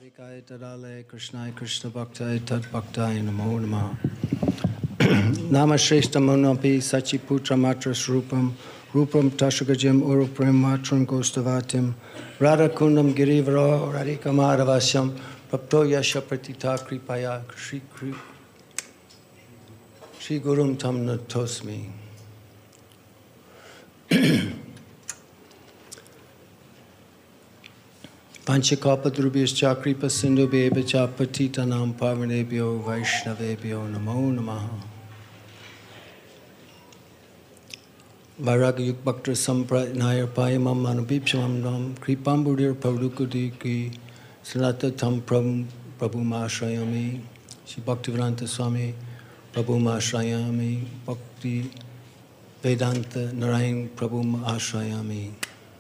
Radhikaya Tadale Krishnaya Krishna Bhaktai Tad Bhaktai Namo Namaha. Namashreshta Monapi Sachiputra Matras Rupam Rupam Tashagajam Uruprim Matram Gostavatim Radhakundam Girivaro Radhikamadavasyam Prapto Yasha Pratita Kripaya Shri Gurum Tam Natosmi. Panchakalpadrubhyascha kripa sindhubhyevacha patitanam pavanebhyo vaishnavebhyo namo namaha. Vairagya bhakta sampradnaya payamam anubhipshamam nam kripambudir pavdukudiki sanatatam prabhumashrayami. Shri Bhaktivedanta Swami Prabhumashrayami. Bhakti Vedanta Narayan Prabhumashrayami.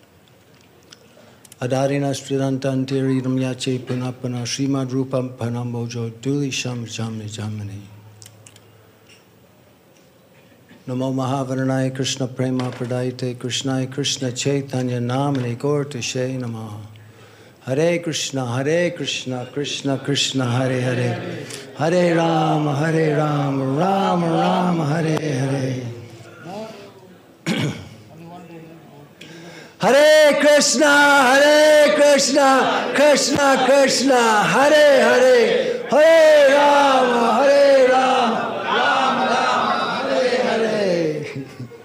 Adarina Stridantantiridam Yache Punapana Srimad Rupam Panambojo Dulisham Jamni Jamani. Namo Mahavaranaya Krishna Prema Pradayate Krishnaya Krishna Chaitanya Namani Gaurtashe Namaha. Hare Krishna Krishna Krishna Hare Hare Hare Rama Rama Rama Hare Hare. Hare Krishna Krishna Krishna Hare Hare Hare Rama Rama Rama Hare Hare.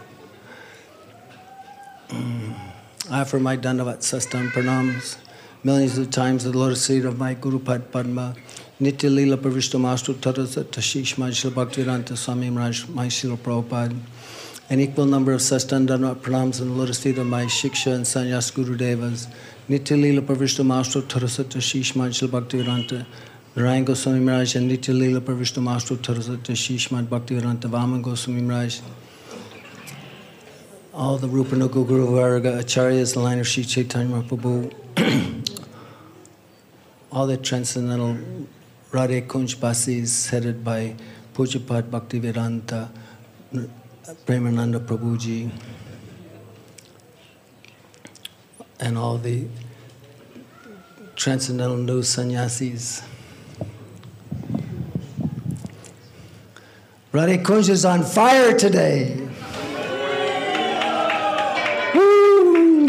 I offer my Dandavat Sastam Pranams millions of times at the lotus feet of my Guru Pad Padma, Nitya Lila Pravishtamastru Tatasat Tashish Majshila Bhaktivedanta Swami Maharaj, my Srila Prabhupada. An equal number of Sastandanvat pranams in the lotus feet of my Shiksha and Sannyas Guru Devas, Nitya Lila Pravishta Master Tarasata Shish Majshila Bhaktivedanta, Narayan Goswami Maharaj and Nitya Lila Pravishta Master Tarasata Shish Mad Bhaktivedanta, Vaman Goswami Maharaj, all the Rupa Nuga Guru Varga Acharyas, the line of Sri Chaitanya Mahaprabhu, all the transcendental Radhe Kunj Basis headed by Pujapad Bhaktivedanta, Premananda Prabhuji, and all the transcendental new sannyasis. Radhe Kunj is on fire today. Woo!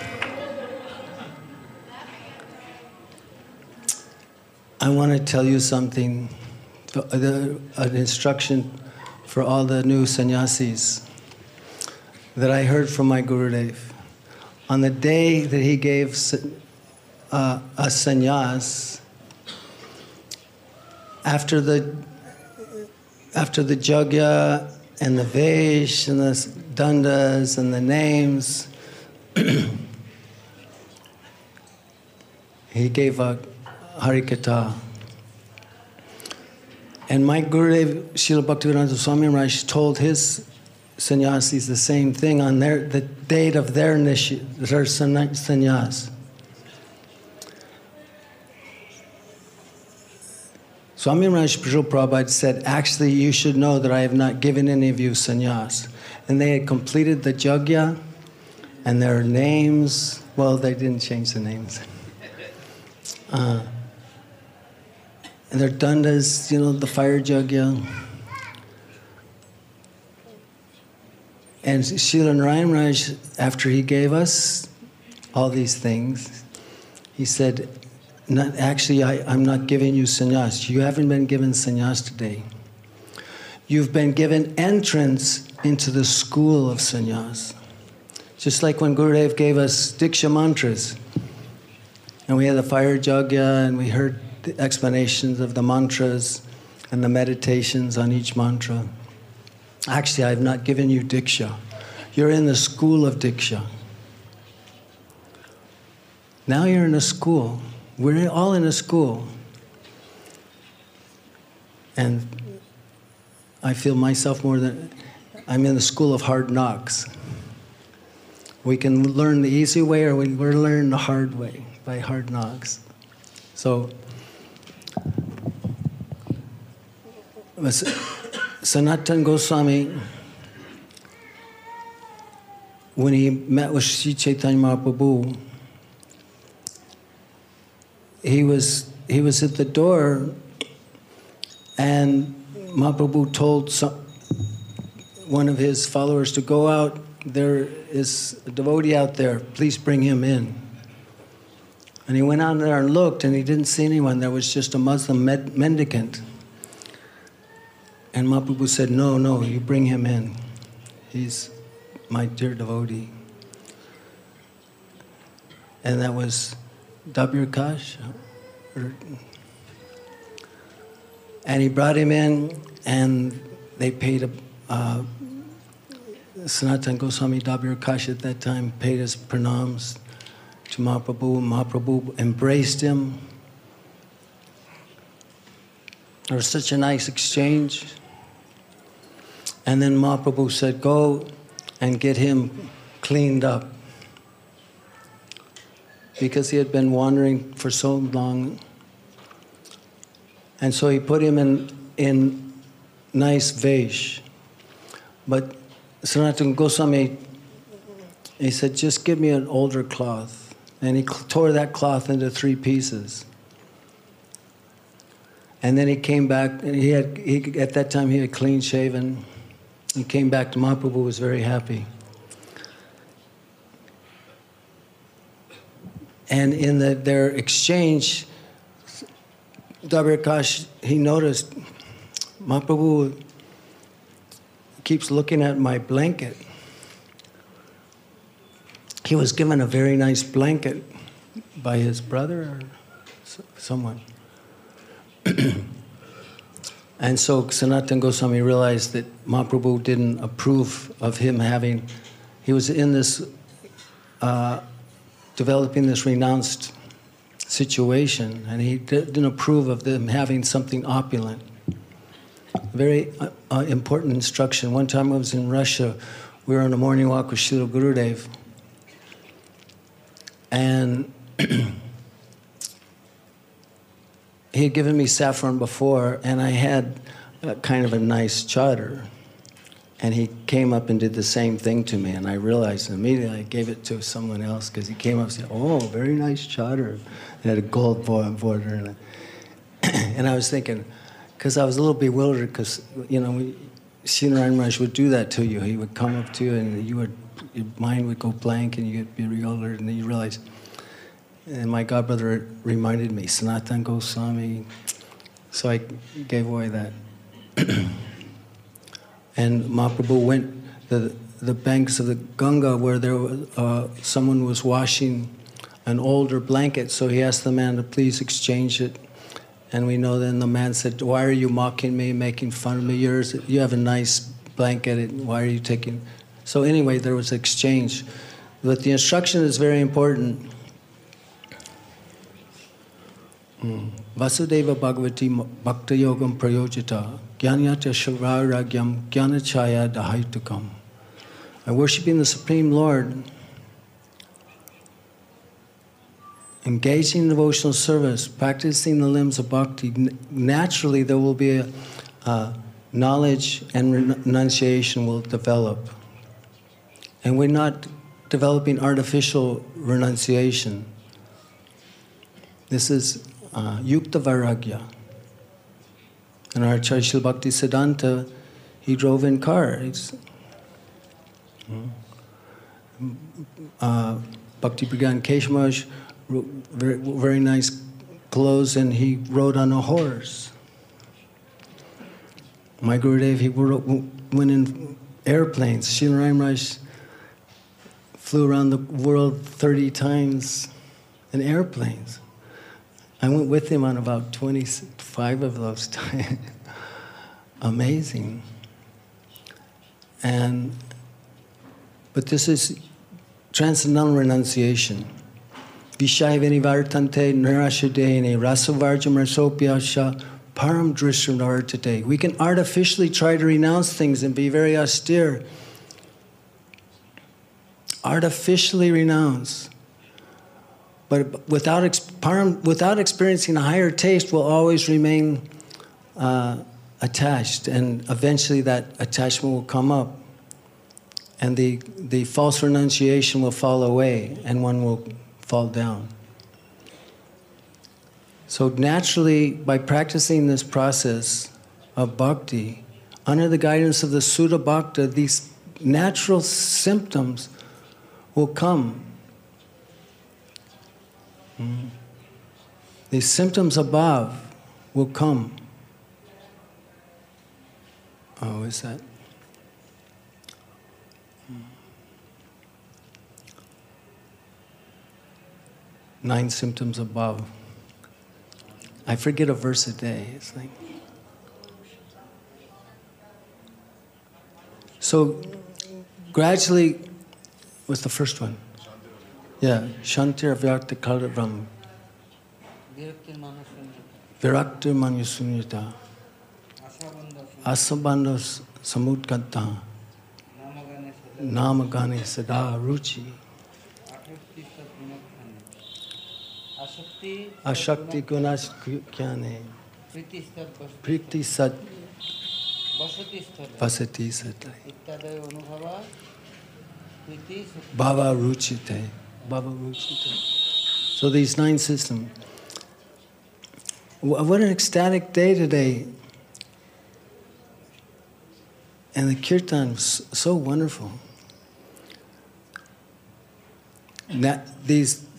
I want to tell you something, an instruction for all the new sannyasis that I heard from my Gurudev. On the day that he gave a sannyas, after the jagya and the vesh and the dandas and the names, he gave a harikatha. And my Gurudev, Srila Bhaktivedanta Swami Maharaj, told his sannyasis the same thing on the date of their sannyas. Swami Maharaj Prabhupada Prabhupada said, actually, you should know that I have not given any of you sannyas. And they had completed the jagya, and their names, well, they didn't change the names. And their dandas, the fire jagya. And Srila Narayan Maharaj, after he gave us all these things, he said, actually, I'm not giving you sannyas. You haven't been given sannyas today. You've been given entrance into the school of sannyas. Just like when Gurudev gave us Diksha mantras. And we had the fire jagya, and we heard the explanations of the mantras and the meditations on each mantra. Actually, I have not given you Diksha. You're in the school of Diksha. Now you're in a school. We're all in a school. And I feel myself more than, I'm in the school of hard knocks. We can learn the easy way or we learn the hard way by hard knocks. So, Sanatana Goswami, when he met with Sri Chaitanya Mahaprabhu, he was he was at the door, and Mahaprabhu told one of his followers to go out. There is a devotee out there. Please bring him in. And he went out there and looked, and he didn't see anyone. There was just a Muslim mendicant. And Mahaprabhu said, no, you bring him in. He's my dear devotee. And that was Dabir Kash. And he brought him in, and they paid Sanatana Goswami Dabir Kash at that time paid his pranams to Mahaprabhu. Mahaprabhu embraced him. There was such a nice exchange. And then Mahaprabhu said, go and get him cleaned up. Because he had been wandering for so long. And so he put him in nice vesh. But Sanatana Goswami, he said, just give me an older cloth. And he tore that cloth into 3 pieces. And then he came back, and at that time he had clean shaven. He came back to Mahaprabhu, was very happy. And in their exchange, Dabir Kash, he noticed, Mahaprabhu keeps looking at my blanket. He was given a very nice blanket by his brother or someone. And so Sanatana Goswami realized that Mahaprabhu didn't approve of him having, he was in this, developing this renounced situation, and he didn't approve of them having something opulent. Very important instruction. One time I was in Russia, we were on a morning walk with Srila Gurudev, and he had given me saffron before, and I had kind of a nice chadar. And he came up and did the same thing to me, and I realized immediately I gave it to someone else, because he came up and said, oh, very nice chadar. It had a gold border in it. And I was thinking, because I was a little bewildered, because, you know, Srila Maharaj would do that to you. He would come up to you, and your mind would go blank, and you'd be bewildered, and then you realize. And my godbrother reminded me, Sanatana Goswami. So I gave away that. And Mahaprabhu went the banks of the Ganga where there was, someone was washing an older blanket, so he asked the man to please exchange it. And we know then the man said, why are you mocking me, making fun of me? You have a nice blanket, why are you taking... So anyway, there was exchange. But the instruction is very important. Vasudeva Bhagavati Bhakta Yogam Prayojita Jnanyata Shavaragyam Jnanachaya Dahaitukam. By worshiping the Supreme Lord, engaging in devotional service, practicing the limbs of bhakti, naturally there will be a knowledge and renunciation will develop. And we're not developing artificial renunciation. This is Yukta Vairagya. And our Acharya Srila Bhakti Siddhanta, he drove in cars. Bhakti Pragan Keshavaj, very, very nice clothes, and he rode on a horse. My Gurudev, he went in airplanes. Srila Maharaj flew around the world 30 times in airplanes. I went with him on about 25 of those times. Amazing. But this is transcendental renunciation. Vishaya vinivartante nirashadene rasavarjam rasopyasha param drishranartate. We can artificially try to renounce things and be very austere. Artificially renounce. But without experiencing a higher taste, will always remain attached, and eventually that attachment will come up, and the false renunciation will fall away, and one will fall down. So naturally, by practicing this process of bhakti, under the guidance of the Sutta Bhakta, these natural symptoms will come. These symptoms above will come. Oh, is that? 9 symptoms above. I forget a verse a day. It's like. So gradually, what's the first one? Yeah, Shantir Vyakta Kalavam. Viraktir Manyasunyata. Asabandha Samudgata. Namagane Sada Ruchi. Ashakti Gunas Kyane. Priti Sat. Vasati Sat. Bhava Ruchite. Bhava Ruchite. So these 9 systems. What an ecstatic day today. And the kirtan was so wonderful. These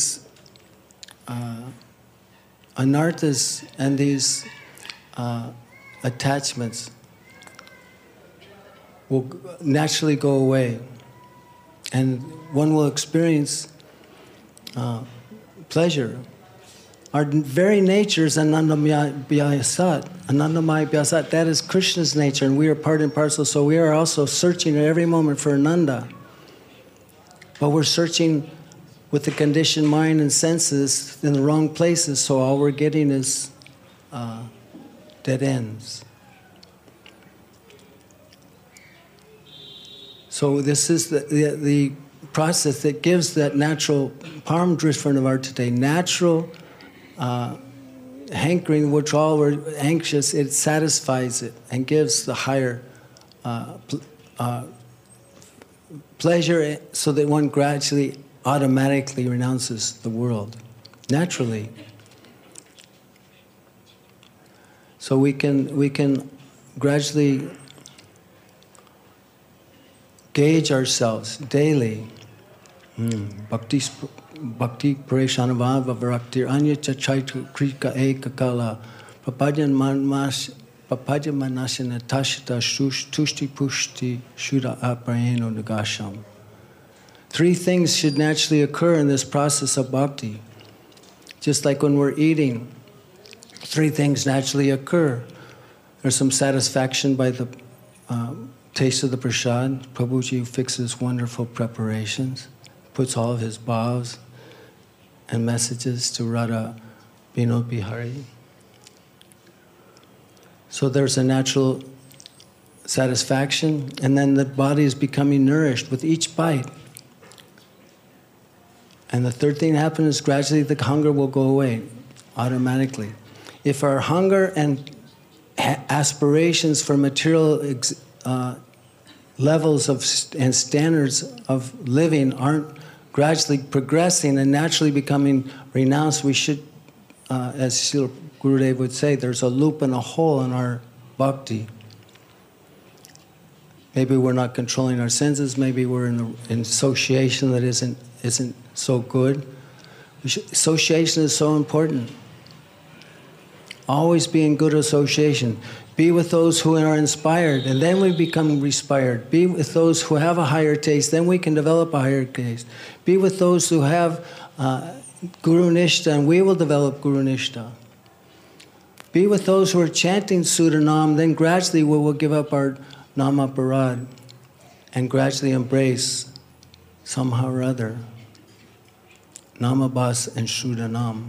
anarthas and these attachments will naturally go away. And one will experience pleasure. Our very nature is Anandamaya Vyasat. Anandamaya Vyasat, that is Krishna's nature, and we are part and parcel, so we are also searching at every moment for Ananda. But we're searching with the conditioned mind and senses in the wrong places, so all we're getting is dead ends. So this is the process that gives that natural param of our today, natural hankering, which all we're anxious, it satisfies it and gives the higher pleasure, so that one gradually, automatically renounces the world, naturally. So we can gradually gauge ourselves daily. Bhakti Pareshanavava Varaktir Anya Chachaita Krika Ekakala Papajan Manasana Tashita Tushti Pushti Shuddha Aprayeno Nagasham. 3 things should naturally occur in this process of bhakti. Just like when we're eating, 3 things naturally occur. There's some satisfaction by the taste of the prasad. Prabhuji fixes wonderful preparations, puts all of his bhavs and messages to Radha Vinod Bihari. So there's a natural satisfaction, and then the body is becoming nourished with each bite. And the 3rd thing happens is gradually the hunger will go away automatically. If our hunger and aspirations for material levels and standards of living aren't gradually progressing and naturally becoming renounced, we should, as Srila Gurudev would say, there's a loop and a hole in our bhakti. Maybe we're not controlling our senses, maybe we're in association that isn't so good. Association is so important. Always be in good association. Be with those who are inspired, and then we become inspired. Be with those who have a higher taste, then we can develop a higher taste. Be with those who have Guru Nishta, and we will develop Guru Nishta. Be with those who are chanting Sudanam, then gradually we will give up our Nama Parad and gradually embrace somehow or other Namabhas and Sudanam.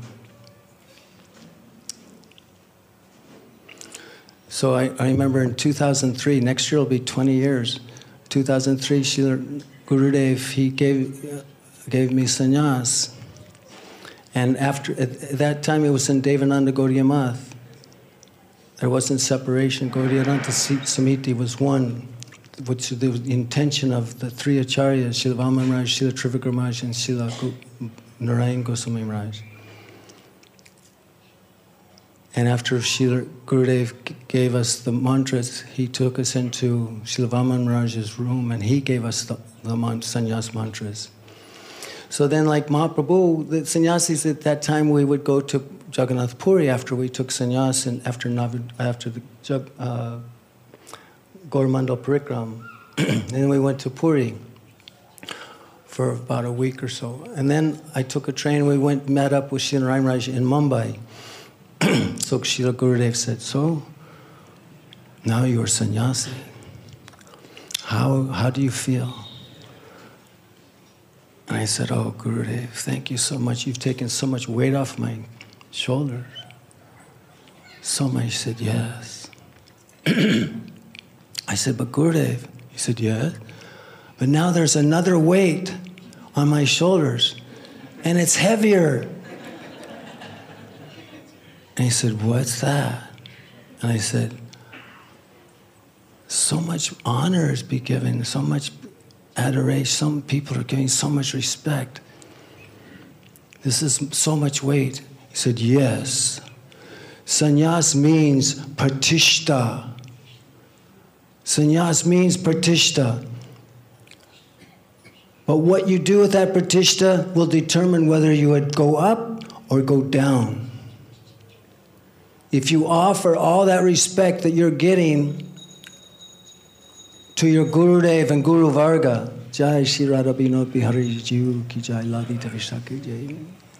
So I remember in 2003, next year will be 20 years, 2003, Srila Gurudev, he gave me sannyas. And at that time it was in Devananda Gaudiya Math. There wasn't separation. Gaudiyadanta Samiti was one, which the intention of the 3 acharyas, Srila Vaman Maharaj, Srila Trivikram Maharaj, and Srila Narayan Goswami Maharaj. And after Srila Gurudev gave us the mantras, he took us into Srila Vaman Maharaj's room and he gave us the sannyas mantras. So then, like Mahaprabhu, the sannyasis at that time, we would go to Jagannath Puri after we took sannyas and after the Gaurmandal Parikram. Then we went to Puri for about a week or so. And then I took a train, we met up with Srila Narayan Maharaj in Mumbai. So Srila Gurudev said, so, now you're sannyasi. How do you feel? And I said, oh, Gurudev, thank you so much. You've taken so much weight off my shoulders. So much. He said, yes. I said, but Gurudev, he said, yes. But now there's another weight on my shoulders, and it's heavier. And he said, what's that? And I said, so much honor is being given, so much adoration, some people are giving so much respect. This is so much weight. He said, yes. Sannyas means pratishta. Sannyas means pratishta. But what you do with that pratishta will determine whether you would go up or go down. If you offer all that respect that you're getting to your Gurudev and Guru Varga, Jai Shri Radha Binod Bihari Jiu Ki Jai Ladita Vishaki Jai.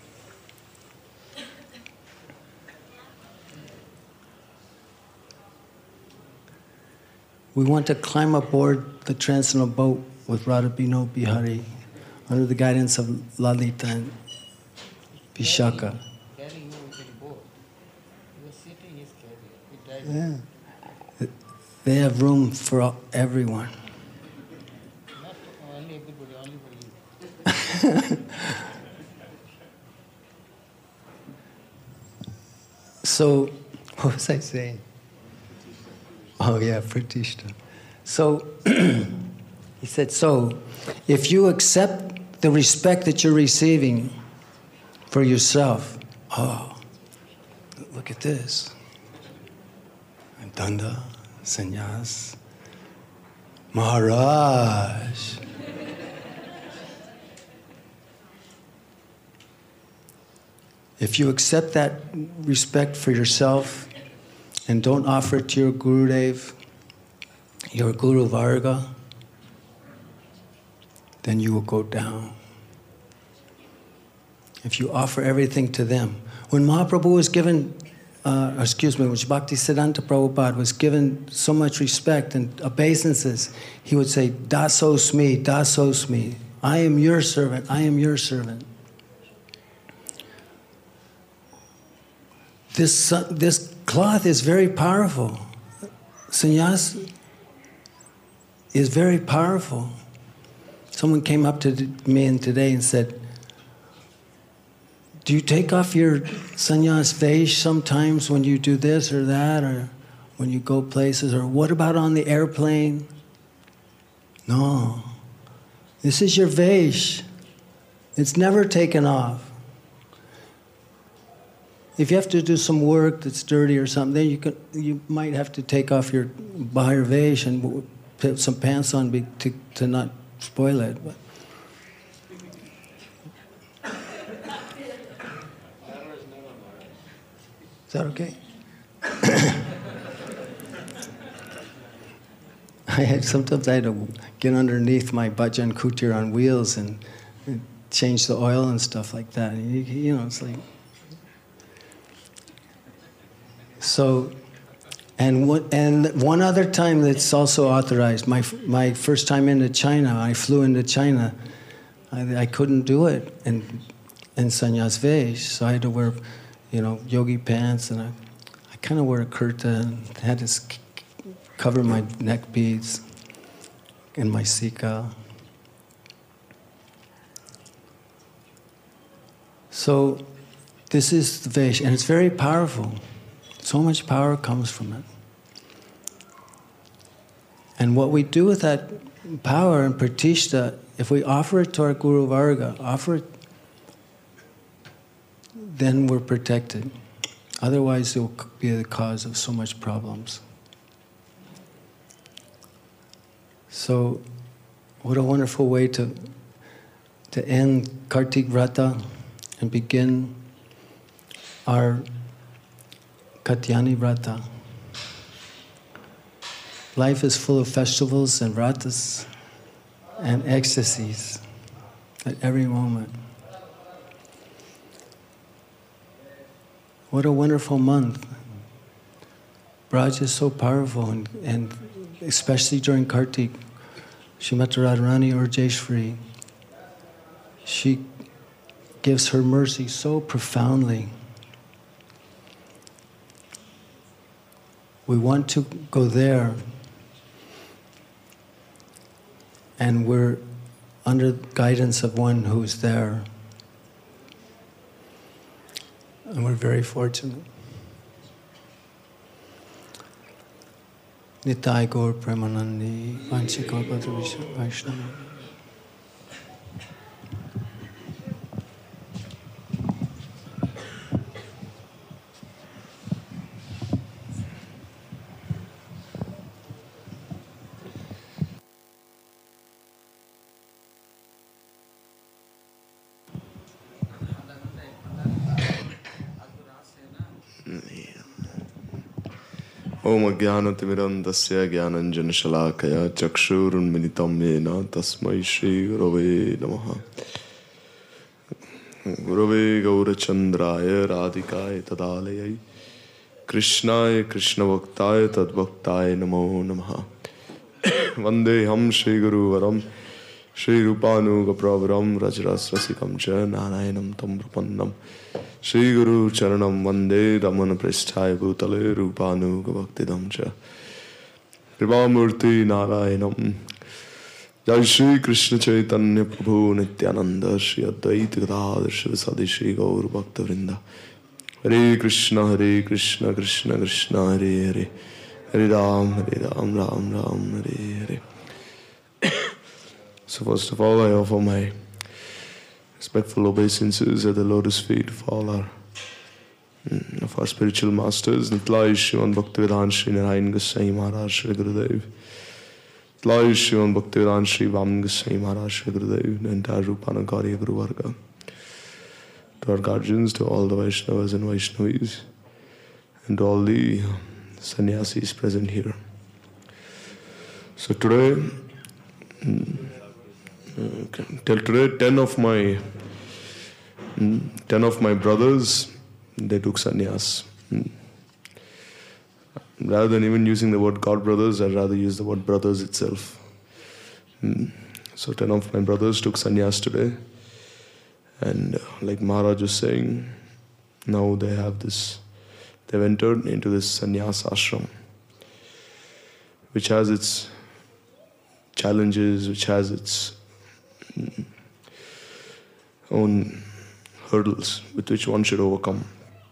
We want to climb aboard the transcendental boat with Radha Binod Bihari under the guidance of Lalita and Vishaka. Yeah. They have room for everyone. Not only everybody, only for you. So, what was I saying? Oh yeah, Pratishta. So, he said, so, if you accept the respect that you're receiving for yourself, oh, look at this. Danda, sannyas, Maharaj. If you accept that respect for yourself and don't offer it to your Gurudev, your Guru Varga, then you will go down. If you offer everything to them. When Mahaprabhu was given when Bhaktisiddhanta Prabhupada was given so much respect and obeisances, he would say, Dasosmi, Dasosmi. I am your servant, I am your servant. This cloth is very powerful. Sannyas is very powerful. Someone came up to me today and said, do you take off your sannyas vesh sometimes when you do this or that, or when you go places, or what about on the airplane? No. This is your vesh. It's never taken off. If you have to do some work that's dirty or something, then you might have to take off your bahir vesh and put some pants on to not spoil it. But is that okay? Sometimes I had to get underneath my bhajan kutir on wheels and change the oil and stuff like that. You know, it's like. So, and one other time that's also authorized. My first time into China, I flew into China. I couldn't do it in sannyas vesh, so I had to wear, yogi pants, and I kind of wore a kurta and had to cover my neck beads and my sika. So this is the vesh, and it's very powerful. So much power comes from it. And what we do with that power and pratishta, if we offer it to our Guru Varga, offer it, then we're protected. Otherwise, it will be the cause of so much problems. So, what a wonderful way to end Kartik Vrata and begin our Katyani Vrata. Life is full of festivals and vratas and ecstasies at every moment. What a wonderful month. Braj is so powerful, and especially during Kartik, Srimati Radharani or Jayeshwari, she gives her mercy so profoundly. We want to go there, and we're under guidance of one who's there. And we're very fortunate. Nitai Gaur Premanandi, Vanchikor Vaishnava. Om Ajnanatimirandasya Jnananjanashalakaya Chakshurunmilitam Yena Tasmai Shri Gurave Namaha. Gurave Gaurachandraya Radhikaya Tadalayai Krishnaya Krishna Bhaktaya Tadbhaktaya Namo Namaha. Vandeham Shri Guru Varam Shri Rupanuga Pravaram Rajrasrasikam Cha Narayanam Tam Prapannam Shri Guru Charanam Vande Ramana Prishthaya Bhutale Rupanuga Bhaktidam Cha Kripamurti Narayanam. Jai Shri Krishna Chaitanya Prabhu Nityananda Shri Advaita Gadadhar Shivasadi Shri Gaur Bhakta Vrinda. Hare Krishna Krishna Krishna Hare Hare Hare Ram Ram Ram Hare Hare. So first of all, I offer my respectful obeisances at the lotus feet of all of our spiritual masters, Nitlai Shriman Bhaktivedanta Shri Narayan Goswami Maharaj Shri Gurudev, Nitlai Shriman Bhaktivedanta Shri Vaman Goswami Maharaj Shri Gurudev, the entire Rupanagari Guru Varga, to our guardians, to all the Vaishnavas and Vaishnavis, and to all the sannyasis present here. So today, till today, 10 of my brothers, they took sannyas. Rather than even using the word God brothers, I'd rather use the word brothers itself. So 10 of my brothers took sannyas today, and like Maharaj was saying, now they have this. They've entered into this sannyas ashram, which has its challenges, which has its own hurdles with which one should overcome.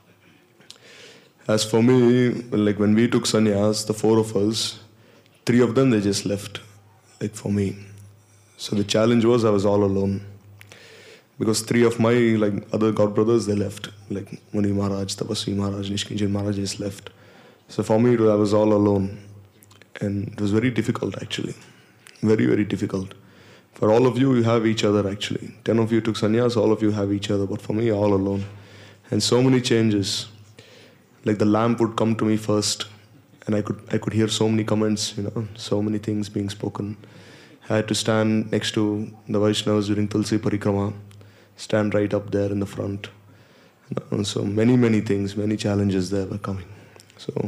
As for me, like when we took sannyas, the 4 of us, 3 of them, they just left, like for me. So the challenge was I was all alone. Because 3 of my other God brothers, they left. Like Muni Maharaj, Tapasvi Maharaj, Nishkinjan Maharaj just left. So for me, I was all alone. And it was very difficult actually. Very, very difficult. For all of you, you have each other actually. 10 of you took sannyas, all of you have each other. But for me, all alone. And so many changes. Like the lamp would come to me first. And I could hear so many comments, so many things being spoken. I had to stand next to the Vaishnavas during Tulsi Parikrama. Stand right up there in the front. And so many, many things, many challenges there were coming. So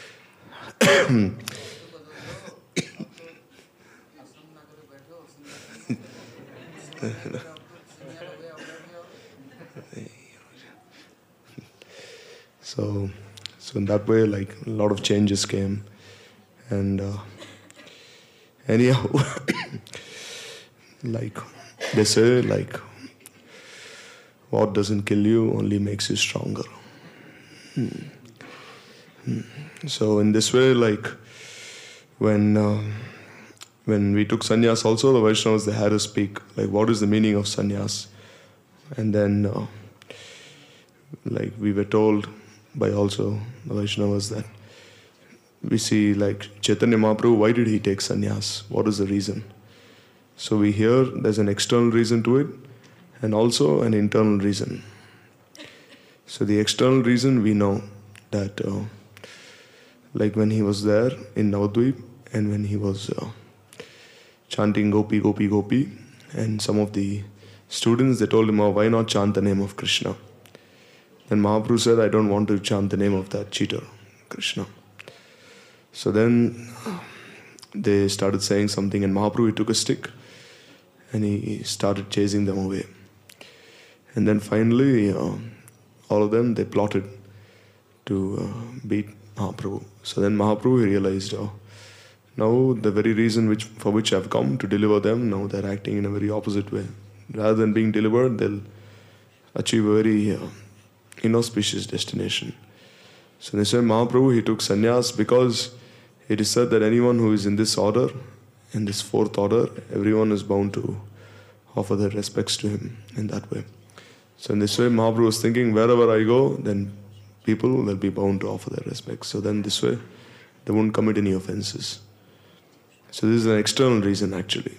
So in that way, a lot of changes came. And anyhow, they say, what doesn't kill you only makes you stronger. So in this way, when we took sannyas also, the Vaishnavas, they had to speak, what is the meaning of sannyas? And then, we were told by also the Vaishnavas that we see like Chaitanya Mahaprabhu, why did he take sannyas? What is the reason? So we hear there's an external reason to it and also an internal reason. So the external reason we know that like when he was there in Navadvip and when he was chanting Gopi, Gopi, Gopi, and some of the students, they told him, oh, why not chant the name of Krishna? Then Mahaprabhu said, I don't want to chant the name of that cheater, Krishna. So then they started saying something and Mahaprabhu, he took a stick and he started chasing them away. And then finally, all of them, they plotted to beat Mahaprabhu. So then Mahaprabhu realized, oh, now the very reason for which I've come to deliver them, now they're acting in a very opposite way. Rather than being delivered, they'll achieve a very inauspicious destination. So they said Mahaprabhu, he took sannyas because it is said that anyone who is in this order, in this fourth order, everyone is bound to offer their respects to him in that way. So in this way, Mahaprabhu was thinking, wherever I go, then people will be bound to offer their respects. So then this way, they won't commit any offenses. So this is an external reason actually.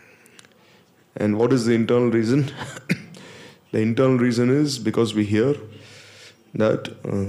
And what is the internal reason? The internal reason is because we hear that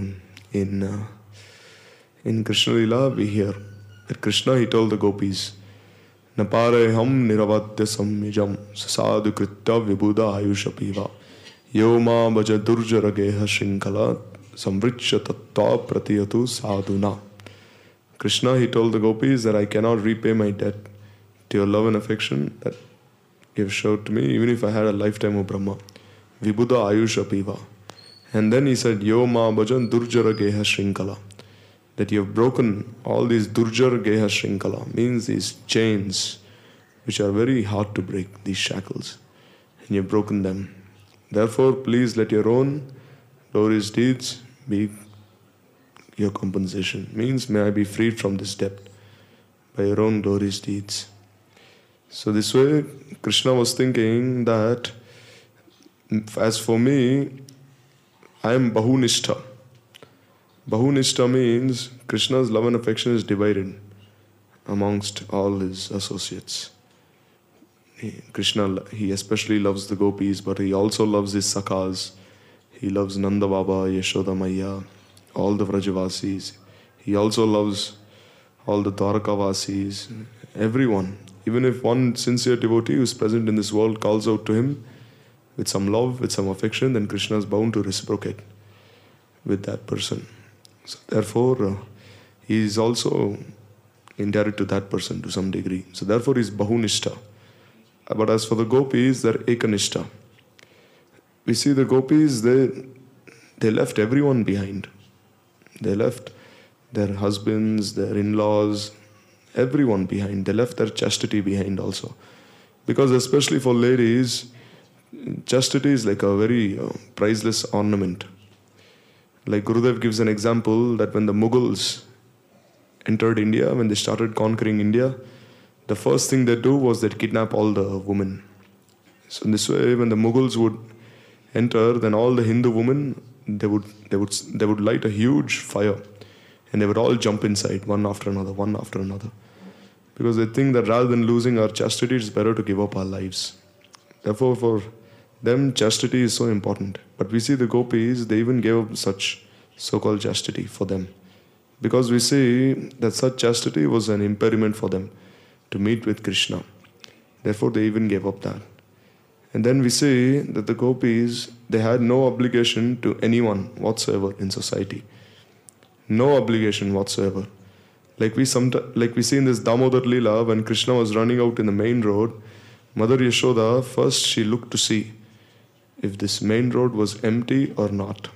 in Krishna Lila, we hear that Krishna, he told the gopis, Napareham niravadya samyajam sasadu kritya vibuddha ayusha piva yoma bhaja durjara geha shrinkala samvrichya tattva pratiyatu sadhuna. Krishna, he told the gopis that I cannot repay my debt to your love and affection that you have showed to me, even if I had a lifetime of Brahma. Vibuddha ayusha piva. And then he said, Yo ma bhajan durjara geha shrinkala. That you have broken all these durjara geha shrinkala, means these chains which are very hard to break, these shackles. And you have broken them. Therefore, please let your own glorious deeds be your compensation. Means may I be freed from this debt by your own glorious deeds. So this way, Krishna was thinking that as for me, I am Bahunishta. Bahunishta means Krishna's love and affection is divided amongst all his associates. Krishna, he especially loves the gopis, but he also loves his sakhas. He loves Nanda Baba, Yashoda Maya, all the Vrajavasis. He also loves all the Dwarakavasis, everyone. Even if one sincere devotee who is present in this world calls out to him with some love, with some affection, then Krishna is bound to reciprocate with that person. So therefore, he is also indebted to that person to some degree. So therefore, he is Bahunishta. But as for the gopis, they're Ekanishta. We see the gopis, they left everyone behind. They left their husbands, their in-laws, everyone behind. They left their chastity behind also. Because especially for ladies, chastity is like a very priceless ornament. Like Gurudev gives an example that when the Mughals entered India, when they started conquering India, the first thing they do was they'd kidnap all the women. So in this way, when the Mughals would enter, then all the Hindu women, they would light a huge fire and they would all jump inside one after another, one after another. Because they think that rather than losing our chastity, it's better to give up our lives. Therefore, for them, chastity is so important. But we see the gopis, they even gave up such so-called chastity for them. Because we see that such chastity was an impediment for them to meet with Krishna. Therefore, they even gave up that. And then we see that the gopis, they had no obligation to anyone whatsoever in society. No obligation whatsoever. Like we see in this Damodar Leela, when Krishna was running out in the main road, Mother Yashoda, first she looked to see if this main road was empty or not.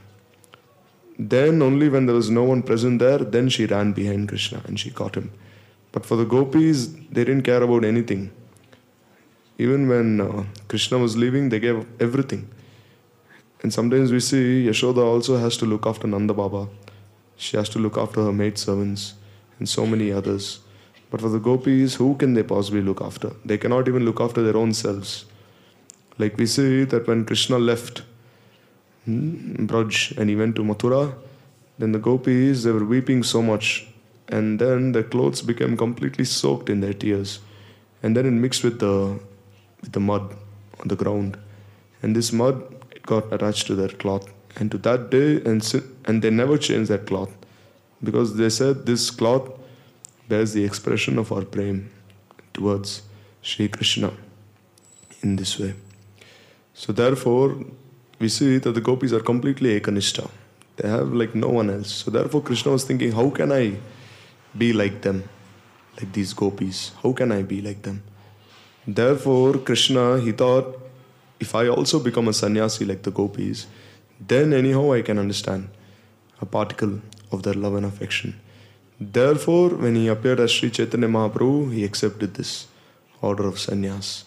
Then only when there was no one present there, then she ran behind Krishna and she caught him. But for the gopis, they didn't care about anything. Even when Krishna was leaving, they gave everything. And sometimes we see Yashoda also has to look after Nanda Baba. She has to look after her maidservants and so many others. But for the gopis, who can they possibly look after? They cannot even look after their own selves. Like we see that when Krishna left Braj and he went to Mathura, Then the gopis, they were weeping so much. And then their clothes became completely soaked in their tears. And then it mixed with the mud on the ground. And this mud, it got attached to their cloth. And to that day, and they never changed that cloth. Because they said this cloth bears the expression of our prem towards Shri Krishna in this way. So therefore, we see that the gopis are completely ekanishta. They have like no one else. So therefore, Krishna was thinking, how can I be like them, like these gopis? How can I be like them? Therefore, Krishna, he thought, if I also become a sannyasi like the gopis, then anyhow I can understand a particle of their love and affection. Therefore, when he appeared as Sri Chaitanya Mahaprabhu, he accepted this order of sannyas.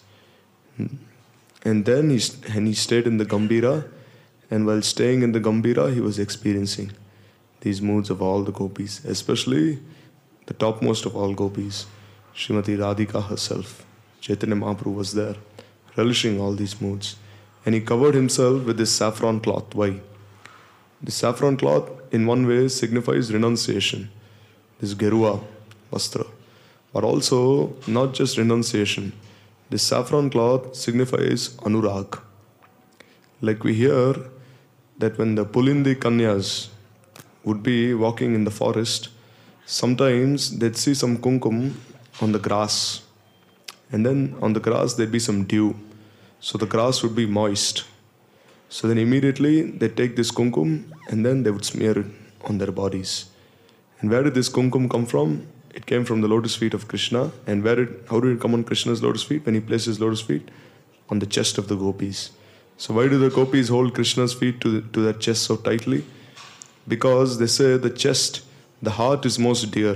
And then he stayed in the Gambhira, and while staying in the Gambhira, he was experiencing these moods of all the gopis, especially the topmost of all gopis, Srimati Radhika herself. Chaitanya Mahaprabhu was there, relishing all these moods. And he covered himself with this saffron cloth. Why? The saffron cloth, in one way, signifies renunciation. This Gerua Vastra. But also, not just renunciation. This saffron cloth signifies anurag. Like we hear that when the Pulindi Kanyas would be walking in the forest, sometimes they'd see some kumkum on the grass. And then on the grass there'd be some dew. So the grass would be moist. So then immediately they'd take this kumkum and then they would smear it on their bodies. And where did this kumkum come from? It came from the lotus feet of Krishna. And how did it come on Krishna's lotus feet? When he placed his lotus feet on the chest of the gopis. So why do the gopis hold Krishna's feet to their chest so tightly? Because they say the chest, the heart is most dear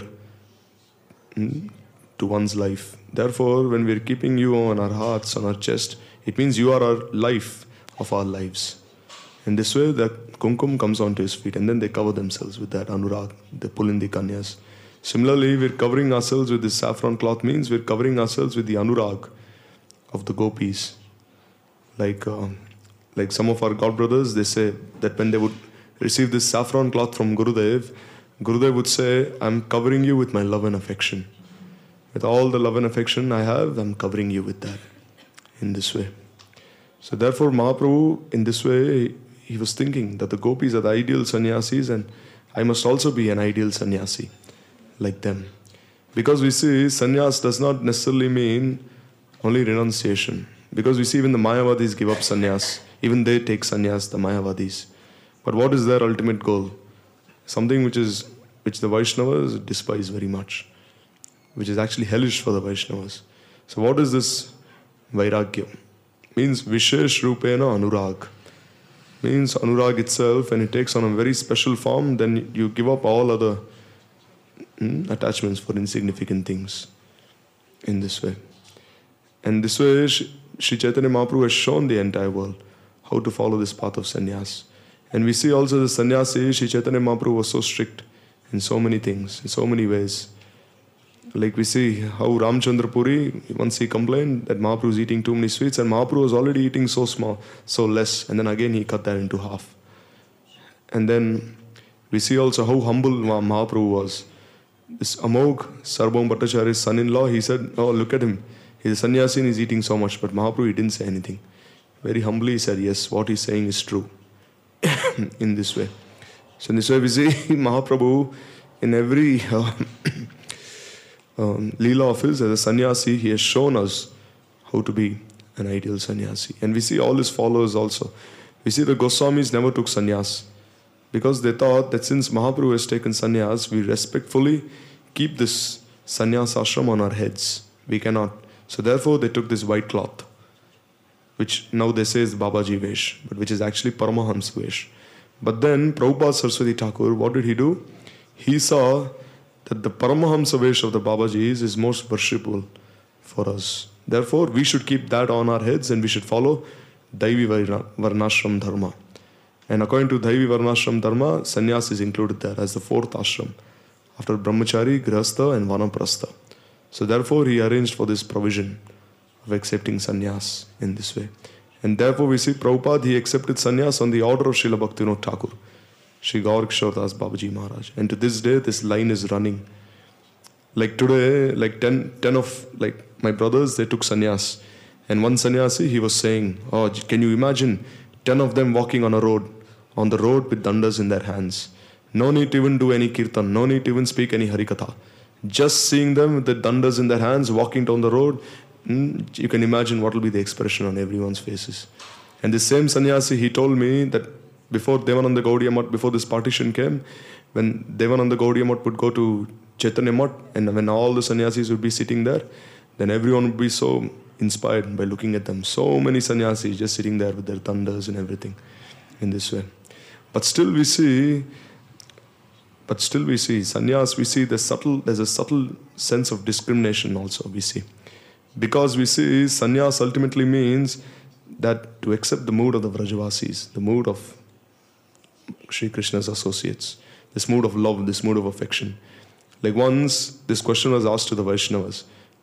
to one's life. Therefore, when we're keeping you on our hearts, on our chest, it means you are our life of our lives. In this way, the kumkum comes onto his feet and then they cover themselves with that anurag, the Pulindi Kanyas. Similarly, we're covering ourselves with this saffron cloth means we're covering ourselves with the anurag of the gopis. Like some of our god brothers, they say that when they would receive this saffron cloth from Gurudev, Gurudev would say, I'm covering you with my love and affection. With all the love and affection I have, I'm covering you with that in this way. So therefore, Mahaprabhu, in this way, he was thinking that the gopis are the ideal sannyasis and I must also be an ideal sannyasi like them. Because we see sannyas does not necessarily mean only renunciation. Because we see even the Mayavadis give up sannyas. Even they take sannyas, the Mayavadis. But what is their ultimate goal? Something which the Vaishnavas despise very much. Which is actually hellish for the Vaishnavas. So what is this Vairagya? Means Vishesh Rupena Anurag. Means Anurag itself, when it takes on a very special form, then you give up all other attachments for insignificant things in this way. And this way, Sri Chaitanya Mahaprabhu has shown the entire world how to follow this path of sannyas. And we see also the sannyasi, Sri Chaitanya Mahaprabhu was so strict in so many things, in so many ways. Like we see how Ramchandra Puri, once he complained that Mahaprabhu is eating too many sweets and Mahaprabhu was already eating so small, so less. And then again he cut that into half. And then we see also how humble Mahaprabhu was. This Amog, Sarbham Bhattacharya's son-in-law, he said, oh, look at him. He's a sannyasi and he's eating so much. But Mahaprabhu, he didn't say anything. Very humbly he said, yes, what he's saying is true. In this way. So in this way we see Mahaprabhu in every Leela of his as a sannyasi, he has shown us how to be an ideal sannyasi. And we see all his followers also. We see the Goswamis never took sannyas. Because they thought that since Mahaprabhu has taken sannyas, we respectfully keep this sannyas ashram on our heads. We cannot. So therefore they took this white cloth, which now they say is Babaji Vesh, but which is actually Paramahamsa Vesh. But then Prabhupada Saraswati Thakur, what did he do? He saw that the Paramahamsa Vesh of the Babajis is most worshipful for us. Therefore, we should keep that on our heads and we should follow Daivi Varnashram Dharma. And according to Daivi Varnashram Dharma, sannyas is included there as the fourth ashram, after Brahmachari, Grihastha and Vanaprastha. So therefore, he arranged for this provision of accepting sannyas in this way. And therefore, we see Prabhupada, he accepted sannyas on the order of Srila Bhaktivinoda Thakur. Sri Gaur Kishore Das Babaji Maharaj. And to this day, this line is running. Like today, like 10 of like my brothers, they took sannyas. And one sannyasi, he was saying, oh, can you imagine 10 of them walking on the road with dandas in their hands. No need to even do any kirtan, no need to even speak any harikatha. Just seeing them with the dandas in their hands, walking down the road, you can imagine what will be the expression on everyone's faces. And the same sannyasi, he told me that before Devananda Gaudiya Math, before this partition came, when Devananda Gaudiya Math would go to Chaitanya Math, and when all the sannyasis would be sitting there, then everyone would be so inspired by looking at them. So many sannyasis just sitting there with their thunders and everything in this way. But still we see sannyas, we see there's a subtle sense of discrimination also we see. Because we see sannyas ultimately means that to accept the mood of the Vrajavasis, the mood of Sri Krishna's associates, this mood of love, this mood of affection. Like once this question was asked to the Vaishnavas,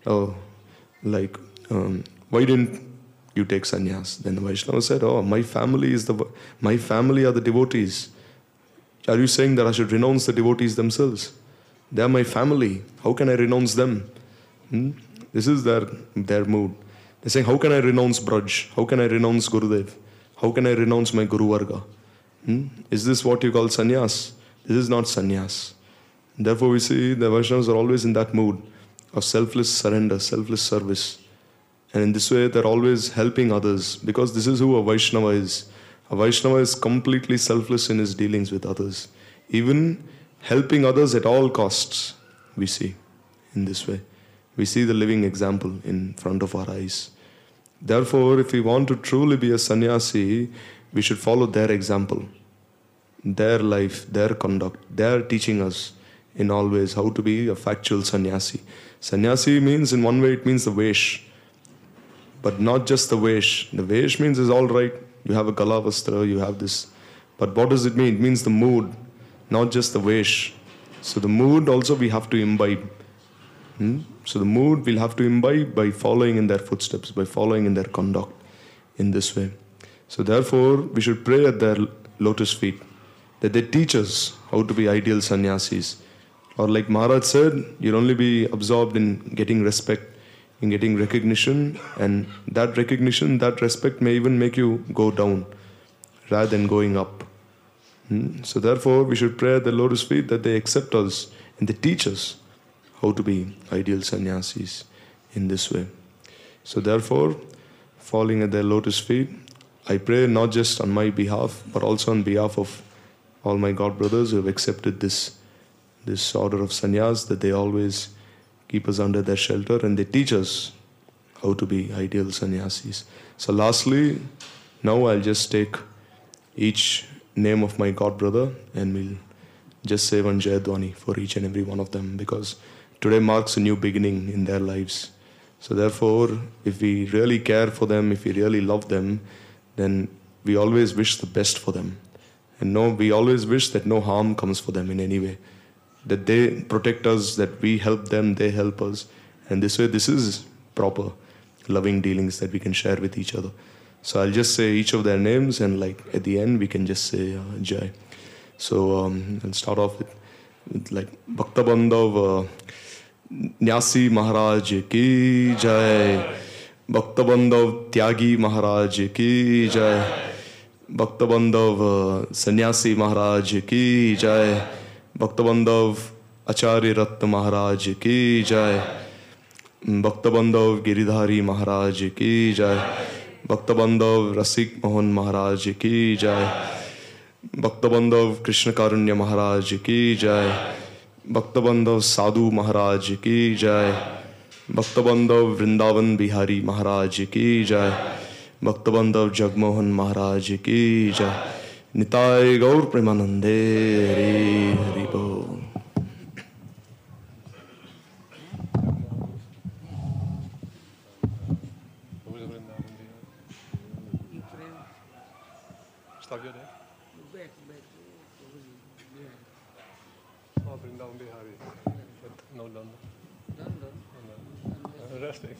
why didn't you take sannyas? Then the Vaishnava said, my family are the devotees. Are you saying that I should renounce the devotees themselves? They are my family. How can I renounce them? This is their mood. They're saying, how can I renounce Braj? How can I renounce Gurudev? How can I renounce my Guru Varga? Is this what you call sannyas? This is not sannyas. Therefore we see the Vaishnavas are always in that mood of selfless surrender, selfless service. And in this way they're always helping others, because this is who a Vaishnava is. A Vaishnava is completely selfless in his dealings with others. Even helping others at all costs, we see in this way. We see the living example in front of our eyes. Therefore, if we want to truly be a sannyasi, we should follow their example, their life, their conduct. They are teaching us in all ways how to be a factual sannyasi. Sannyasi means, in one way, it means the vesh. But not just the vesh. The vesh means is all right. You have a gala vastra, you have this. But what does it mean? It means the mood, not just the vesh. So the mood also we have to imbibe. So the mood we'll have to imbibe by following in their footsteps, by following in their conduct in this way. So therefore, we should pray at their lotus feet, that they teach us how to be ideal sannyasis. Or like Maharaj said, you'll only be absorbed in getting respect, in getting recognition, and that recognition, that respect may even make you go down rather than going up. So therefore, we should pray at the lotus feet that they accept us and they teach us how to be ideal sannyasis in this way. So therefore, falling at their lotus feet, I pray not just on my behalf, but also on behalf of all my God brothers who have accepted this order of sannyas, that they always keep us under their shelter and they teach us how to be ideal sannyasis. So lastly, now I'll just take each name of my God brother and we'll just say one Jayadwani for each and every one of them, because today marks a new beginning in their lives. So therefore, if we really care for them, if we really love them, then we always wish the best for them. And we always wish that no harm comes for them in any way. That they protect us, that we help them, they help us. And this way, this is proper loving dealings that we can share with each other. So I'll just say each of their names, and like at the end, we can just say Jai. So I'll start off with like Bhakta Bandhav Nyasi Maharaj ki Jai. Bhakta Bandhav Tyagi Maharaj ki Jai. Bhakta Bandhav Sannyasi Maharaj ki Jai. Bhakta Bandhav Acharya Ratna Maharaj ki Jai. Bhakta Bandhav Giridhari Maharaj ki Jai. Bhakta Bandhav Rasik Mohan Maharaj ki Jai. Bhakta Bandhav Krishna Karunya Maharaj ki Jai. Bhakta Bandhav Sadhu Maharaj ki Jai. Bhakta Bandhav Vrindavan Bihari Maharaj ki Jai. Bhakta Bandhav Jagmohan Maharaj ki Jai. Nitai Gaur Premanande Hari Hari Bol. Stop your day. Oh, Vrindavan Bihari. But no London. Resting.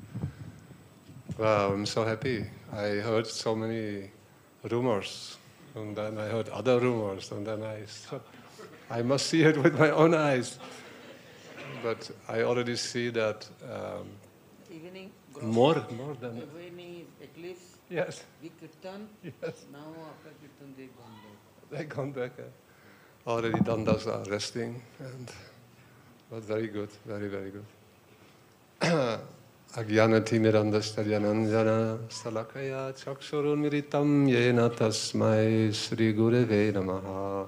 Wow, I'm so happy. I heard so many rumors And then I heard other rumors, and then I thought, I must see it with my own eyes. But I already see that Evening, more than, evening eclipse, yes, big kirtan. yes, Now after kirtan they gone back. they gone back. Already dandas are resting, but very good, very, very good. Agyanati mirandastaryananjana salakaya chakshurun miritam yena tasmai Sri Gurave Namaha.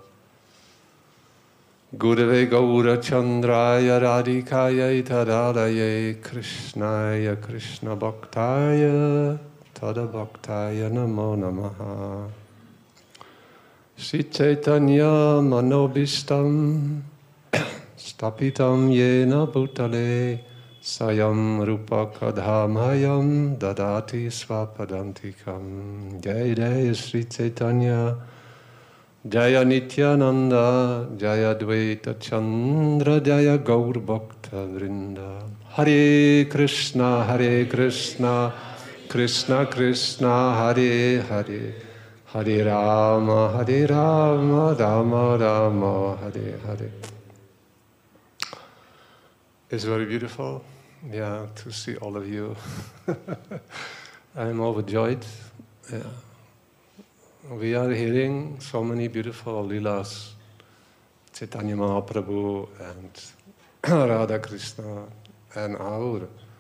Gurave Gaura Chandraya Radhikaya Itadalaye Krishnaya Krishna Bhaktaya Tada Bhaktaya Namo Namaha. Sri Chaitanya Manobishtam Stapitam Yena Bhutale Sayam Rupa Kadhamayam Dadati Swapadantikam. Jai Jai Sri Chaitanya Jaya Nityananda, Jaya Dvaita Chandra, Jaya Gaur Bhakta Vrinda. Hare Krishna, Krishna Krishna, Hare Hare, Hare Rama, Rama Rama, Hare Hare. It's very beautiful, yeah, to see all of you. I'm overjoyed. Yeah. We are hearing so many beautiful Leelas, Chaitanya Mahaprabhu and Radha Krishna and our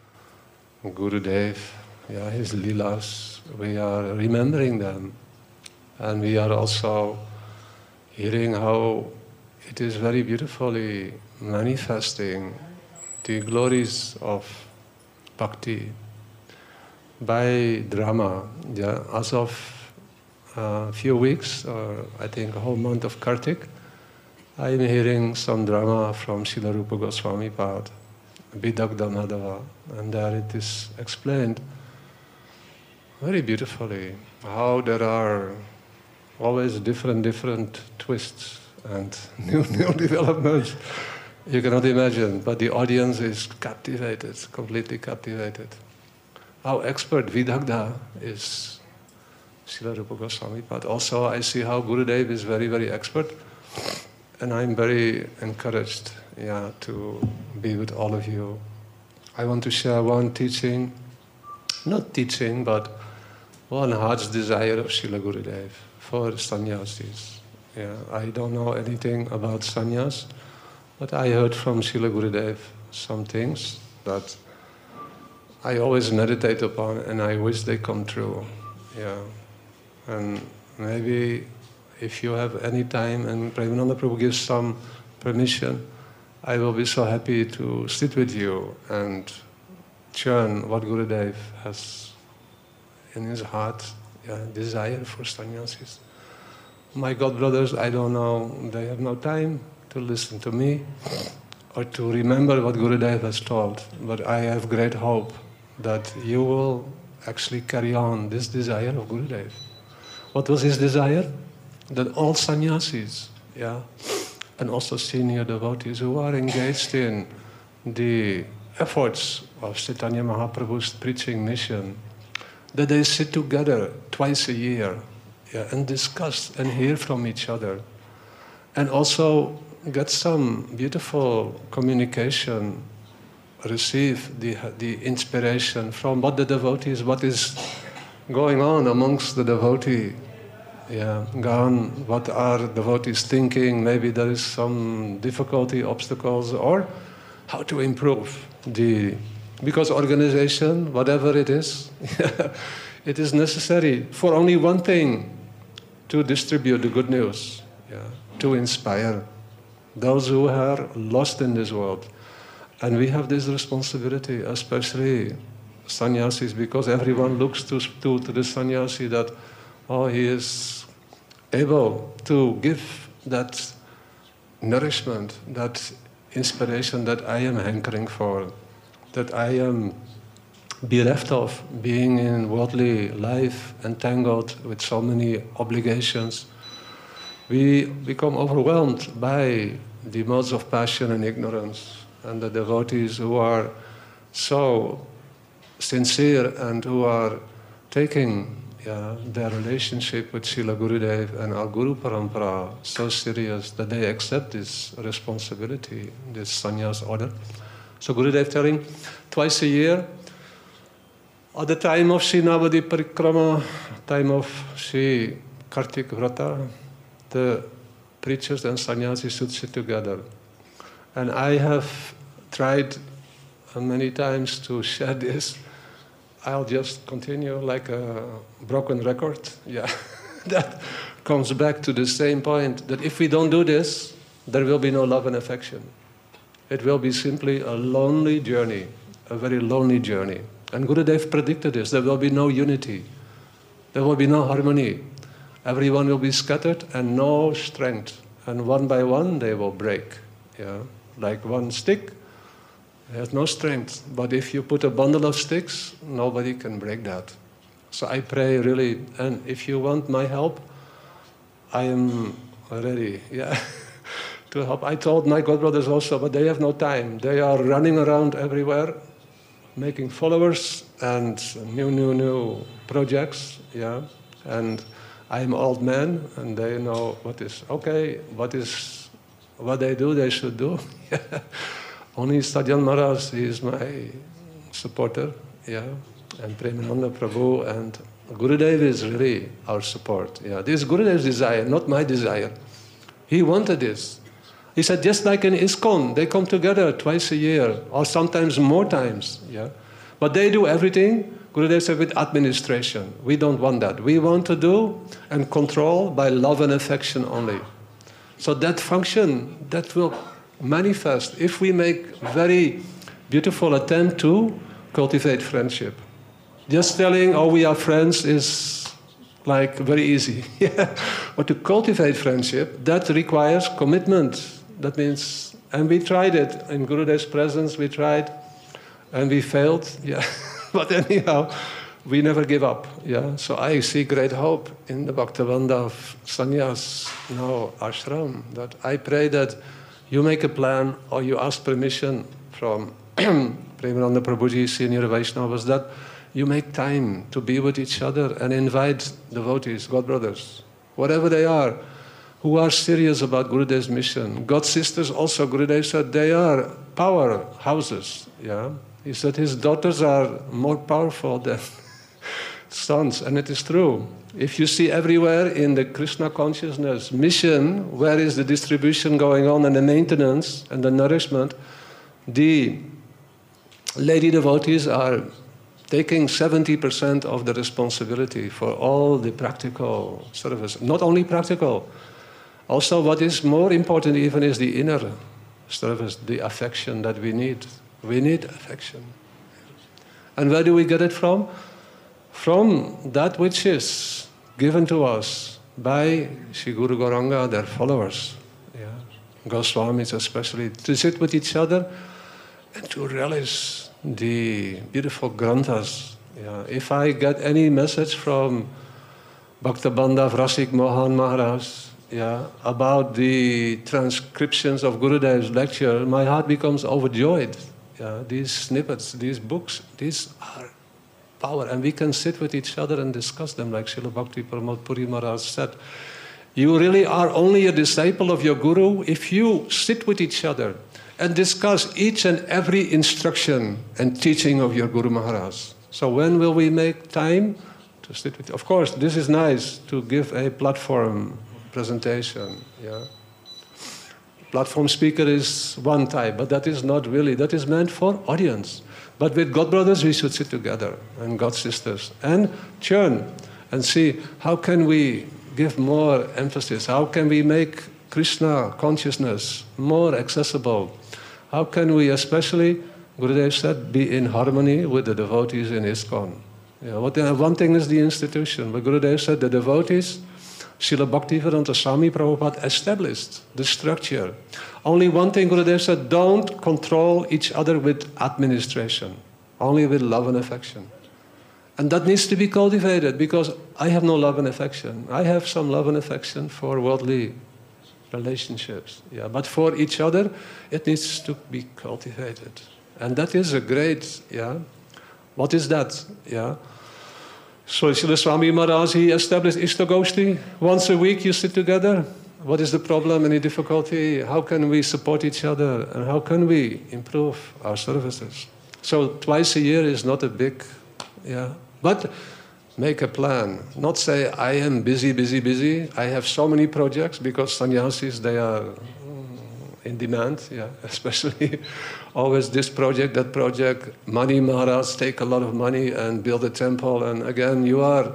Gurudev, yeah, his Leelas. We are remembering them, and we are also hearing how it is very beautifully manifesting the glories of bhakti by drama, yeah, as of a few weeks, or I think a whole month of Kartik, I'm hearing some drama from Srila Rupa Goswami Pad, Vidagdha Madhava, and there it is explained very beautifully how there are always different twists and new developments. You cannot imagine, but the audience is captivated, completely captivated. How expert Vidagdha is Srila Rupa Goswami Pad. Also, I see how Gurudev is very, very expert, and I'm very encouraged, yeah, to be with all of you. I want to share one teaching, not teaching, but one heart's desire of Srila Gurudev for sannyasis. Yeah, I don't know anything about sannyas, but I heard from Srila Gurudev some things that I always meditate upon, and I wish they come true. Yeah. And maybe if you have any time and Premananda Prabhu gives some permission, I will be so happy to sit with you and churn what Gurudev has in his heart, yeah, desire for sannyasis. My God brothers, I don't know, they have no time to listen to me or to remember what Gurudev has told, but I have great hope that you will actually carry on this desire of Gurudev. What was his desire? That all sannyasis, yeah, and also senior devotees who are engaged in the efforts of Chaitanya Mahaprabhu's preaching mission, that they sit together twice a year, yeah, and discuss and hear from each other, and also get some beautiful communication, receive the inspiration from what the devotees, what is going on amongst the devotee, yeah, gone, what are devotees thinking, maybe there is some difficulty, obstacles, or how to improve because organization, whatever it is, it is necessary for only one thing, to distribute the good news, yeah, to inspire those who are lost in this world. And we have this responsibility, especially sannyasis, because everyone looks to the sannyasi that, oh, he is able to give that nourishment, that inspiration that I am hankering for, that I am bereft of, being in worldly life, entangled with so many obligations. We become overwhelmed by the modes of passion and ignorance, and the devotees who are so sincere and who are taking, yeah, their relationship with Srila Gurudev and our Guru Parampara so serious that they accept this responsibility, this sannyas order. So Gurudev telling, twice a year, at the time of Sri Navadi Parikrama, time of Sri Kartik Vrata, the preachers and sannyasis should sit together. And I have tried many times to share this. I'll just continue like a broken record. Yeah, that comes back to the same point, that if we don't do this, there will be no love and affection. It will be simply a lonely journey, a very lonely journey. And Gurudev predicted this. There will be no unity. There will be no harmony. Everyone will be scattered and no strength. And one by one, they will break. Yeah, like one stick has no strength. But if you put a bundle of sticks, nobody can break that. So I pray really, and if you want my help, I am ready. Yeah. To help. I told my godbrothers also, but they have no time. They are running around everywhere, making followers and new projects, yeah. And I'm an old man, and they know what is okay, what they do, they should do. Only Sadhjan Maharaj is my supporter, yeah. And Premananda Prabhu and Gurudev is really our support. Yeah. This is Gurudev's desire, not my desire. He wanted this. He said, just like in ISKCON, they come together twice a year, or sometimes more times. Yeah? But they do everything, Gurudev said, with administration. We don't want that. We want to do and control by love and affection only. So that function, that will manifest if we make very beautiful attempt to cultivate friendship. Just telling, oh, we are friends is like very easy. Yeah. But to cultivate friendship, that requires commitment. That means, and we tried it in Gurudev's presence, we tried, and we failed, yeah. But anyhow, we never give up, yeah. So I see great hope in the Bhaktivinoda of Sannyas, now ashram, that I pray that you make a plan or you ask permission from Premananda Prabhuji, senior Vaishnavas, that you make time to be with each other and invite devotees, godbrothers, whatever they are, who are serious about Gurudev's mission. God sisters also, Gurudev said, they are powerhouses. Yeah? He said his daughters are more powerful than sons, and it is true. If you see everywhere in the Krishna consciousness mission, where is the distribution going on and the maintenance and the nourishment, the lady devotees are taking 70% of the responsibility for all the practical service. Not only practical, also what is more important even is the inner service, the affection that we need. We need affection. And where do we get it from? From that which is given to us by Sri Guru Gauranga, their followers, yeah? Goswamis especially, to sit with each other and to relish the beautiful granthas. Yeah. If I get any message from Bhaktabandha Rasik Mohan Maharaj, yeah, about the transcriptions of Gurudev's lecture, my heart becomes overjoyed. Yeah, these snippets, these books, these are power, and we can sit with each other and discuss them, like Srila Bhakti Pramod Puri Maharaj said. You really are only a disciple of your Guru if you sit with each other and discuss each and every instruction and teaching of your Guru Maharaj. So when will we make time to sit with you? Of course, this is nice to give a platform presentation. Yeah. Platform speaker is one type, but that is not really, that is meant for audience. But with God brothers, we should sit together, and God sisters, and churn and see how can we give more emphasis, how can we make Krishna consciousness more accessible, how can we especially, Gurudev said, be in harmony with the devotees in ISKCON. Yeah, one thing is the institution, but Gurudev said the devotees, Srila Bhaktivedanta Swami Prabhupada established the structure. Only one thing Gurudev said, don't control each other with administration, only with love and affection. And that needs to be cultivated, because I have no love and affection. I have some love and affection for worldly relationships, yeah, but for each other, it needs to be cultivated. And that is a great, yeah, what is that, yeah? So Srila Swami Maharaj, he established Ishtagoshti. Once a week you sit together. What is the problem, any difficulty? How can we support each other? And how can we improve our services? So twice a year is not a big, but make a plan. Not say, I am busy, busy, busy. I have so many projects, because sannyasis, they are in demand, especially always this project, that project. Money, Maharaj, take a lot of money and build a temple. And again, you are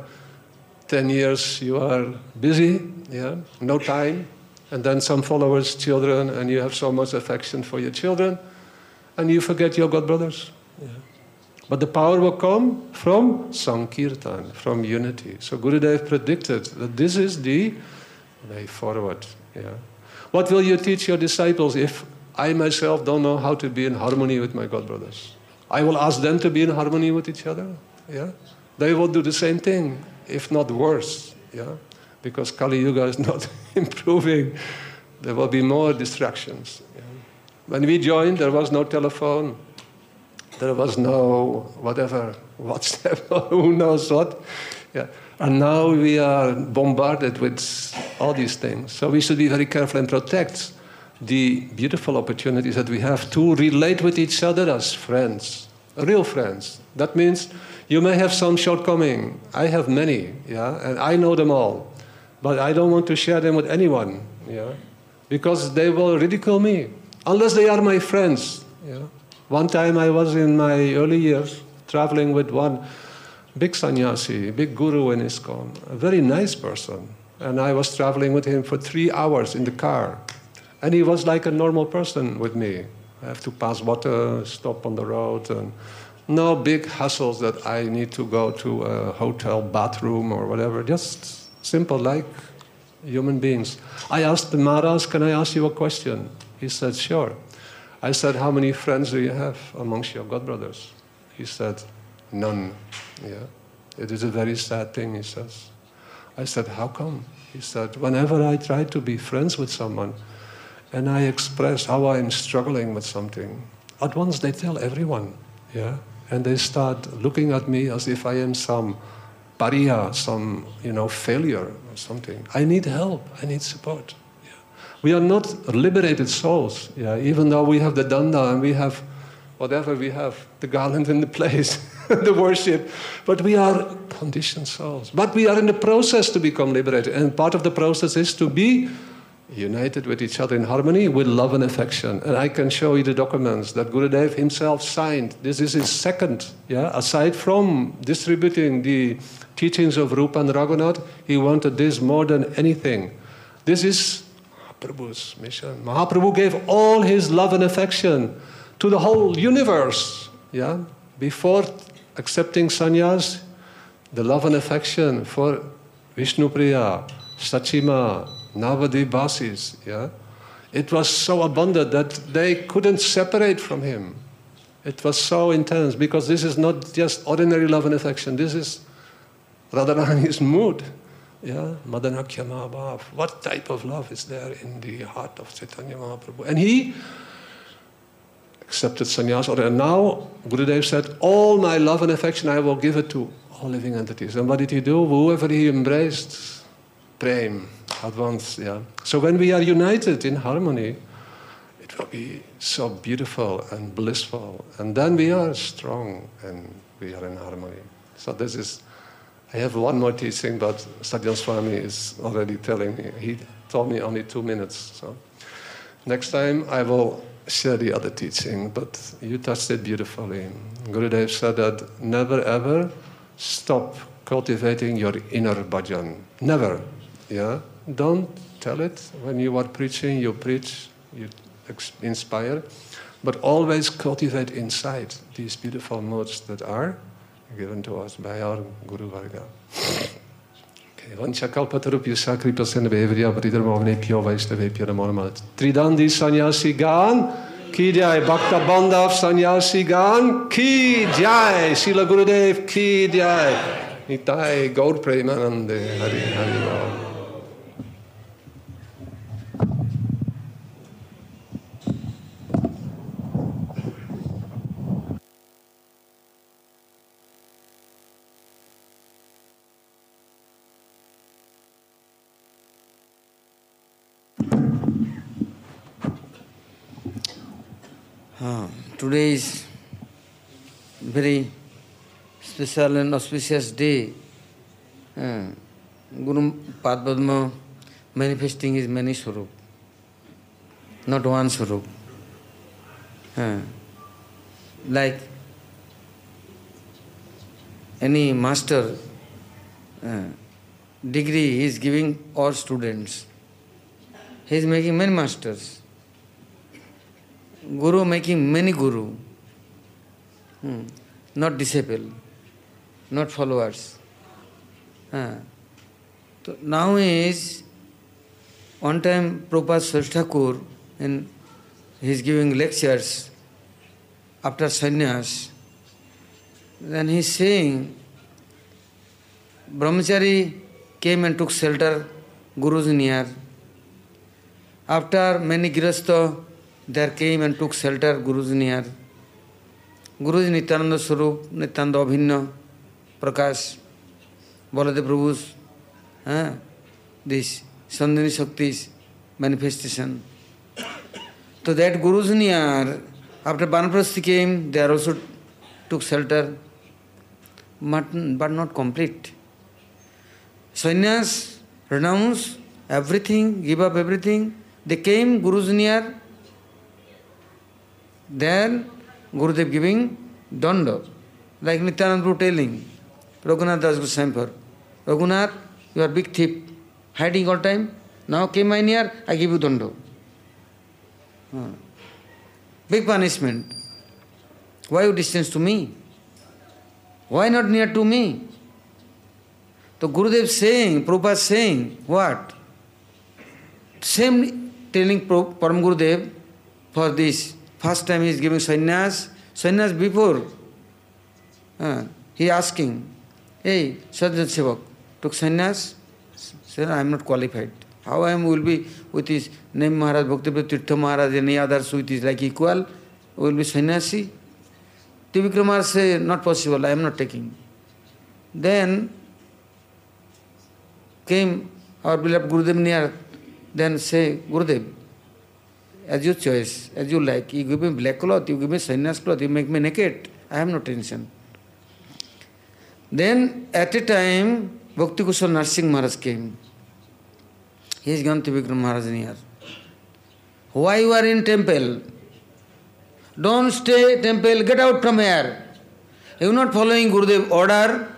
10 years, you are busy, no time. And then some followers, children, and you have so much affection for your children, and you forget your God brothers. But the power will come from Sankirtan, from unity. So Gurudev predicted that this is the way forward. What will you teach your disciples if I myself don't know how to be in harmony with my God brothers? I will ask them to be in harmony with each other. They will do the same thing, if not worse. Because Kali Yuga is not improving. There will be more distractions. When we joined, there was no telephone. There was no whatever, WhatsApp, who knows what. And now we are bombarded with all these things. So we should be very careful and protect the beautiful opportunities that we have to relate with each other as friends, real friends. That means you may have some shortcoming. I have many, and I know them all. But I don't want to share them with anyone, because they will ridicule me, unless they are my friends. One time I was in my early years traveling with one big sannyasi, big guru in ISKCON, a very nice person. And I was traveling with him for 3 hours in the car. And he was like a normal person with me. I have to pass water, stop on the road, and no big hassles that I need to go to a hotel bathroom or whatever. Just simple, like human beings. I asked the Maharaj, can I ask you a question? He said, sure. I said, how many friends do you have amongst your God brothers? He said, none. It is a very sad thing, he says. I said, how come? He said, whenever I try to be friends with someone and I express how I am struggling with something, at once they tell everyone, and they start looking at me as if I am some pariah, some failure or something. I need help, I need support. We are not liberated souls, even though we have the danda and we have whatever we have, the garland in the place, the worship, but we are conditioned souls. But we are in the process to become liberated, and part of the process is to be united with each other in harmony with love and affection. And I can show you the documents that Gurudev himself signed. This is his second, aside from distributing the teachings of Rupa and Raghunath, he wanted this more than anything. This is Mahaprabhu's mission. Mahaprabhu gave all his love and affection to the whole universe. Before accepting sannyas, the love and affection for Vishnupriya, Sachima, Navadvip Vasis, it was so abundant that they couldn't separate from him. It was so intense, because this is not just ordinary love and affection. This is Radharani's mood. Madanakya Mahabhav. What type of love is there in the heart of Chaitanya Mahaprabhu? And he accepted sannyas. And now Gurudev said, all my love and affection I will give it to all living entities. And what did he do? Whoever he embraced, prem, at once. So when we are united in harmony, it will be so beautiful and blissful. And then we are strong and we are in harmony. So this is... I have one more teaching, but Sadhguru Swami is already telling me. He told me only 2 minutes. So next time I will share the other teaching, but you touched it beautifully. Gurudev said that never ever stop cultivating your inner bhajan. Never. Don't tell it. When you are preaching, you preach, you inspire, but always cultivate inside these beautiful moods that are given to us by our Guru Varga. Vanchakalpatarupyasa kripasena bevidya paridarmavnepyo vaishnavepyo namo namah. Tridandi sannyasi gan ki jai. Bhakta Bandhav sannyasi gan ki jai. Srila Gurudev ki jai. Nitai Gaur Premanande Hari Hari Ram. Today is very special and auspicious day. Guru Padma manifesting his many Swarup, not one Swarup. Like any master degree he is giving all students. He is making many masters. Guru making many guru. Not disciple, not followers. So now is one time Prabhupada Swarup Thakur, and he is giving lectures after sannyas. Then he is saying, Brahmachari came and took shelter Guru's near. After many Grihastha, there came and took shelter Guru's near. Guru's Nityananda Swarup, Nityananda Abhinna, Prakash, Baladev Prabhu's, this Sandhini Shakti's manifestation. So that Guru's near, after Banaprasthi came, they also took shelter, but not complete. Sannyas, renounce everything, give up everything. They came Guru's near, then Gurudev giving danda, like Nityananda Prabhu telling, Raghunath Das Goswami, Raghunath, you are big thief, hiding all time. Now came I near, I give you danda. Big punishment. Why you distance to me? Why not near to me? So Gurudev saying, Prabhupada saying, what? Same telling Param Gurudev for this. First time he is giving sannyas. Sannyas before, he asking, hey, Sadhana Sevak, took sannyas? Said, I am not qualified. How I will be with his name Maharaj, Bhaktivedanta Tirtha Maharaj, any others with his like equal, will be sannyasi? Trivikram Maharaj say, not possible, I am not taking. Then came our beloved Gurudev near, then say, Gurudev, as your choice, as you like, you give me black cloth, you give me sannyas cloth, you make me naked, I have no tension. Then at a time, Bhakti Kushal Narsingh Maharaj came. He is gone to Trivikram Maharaj near. Why you are in temple? Don't stay temple, get out from here. You are not following Gurudev order.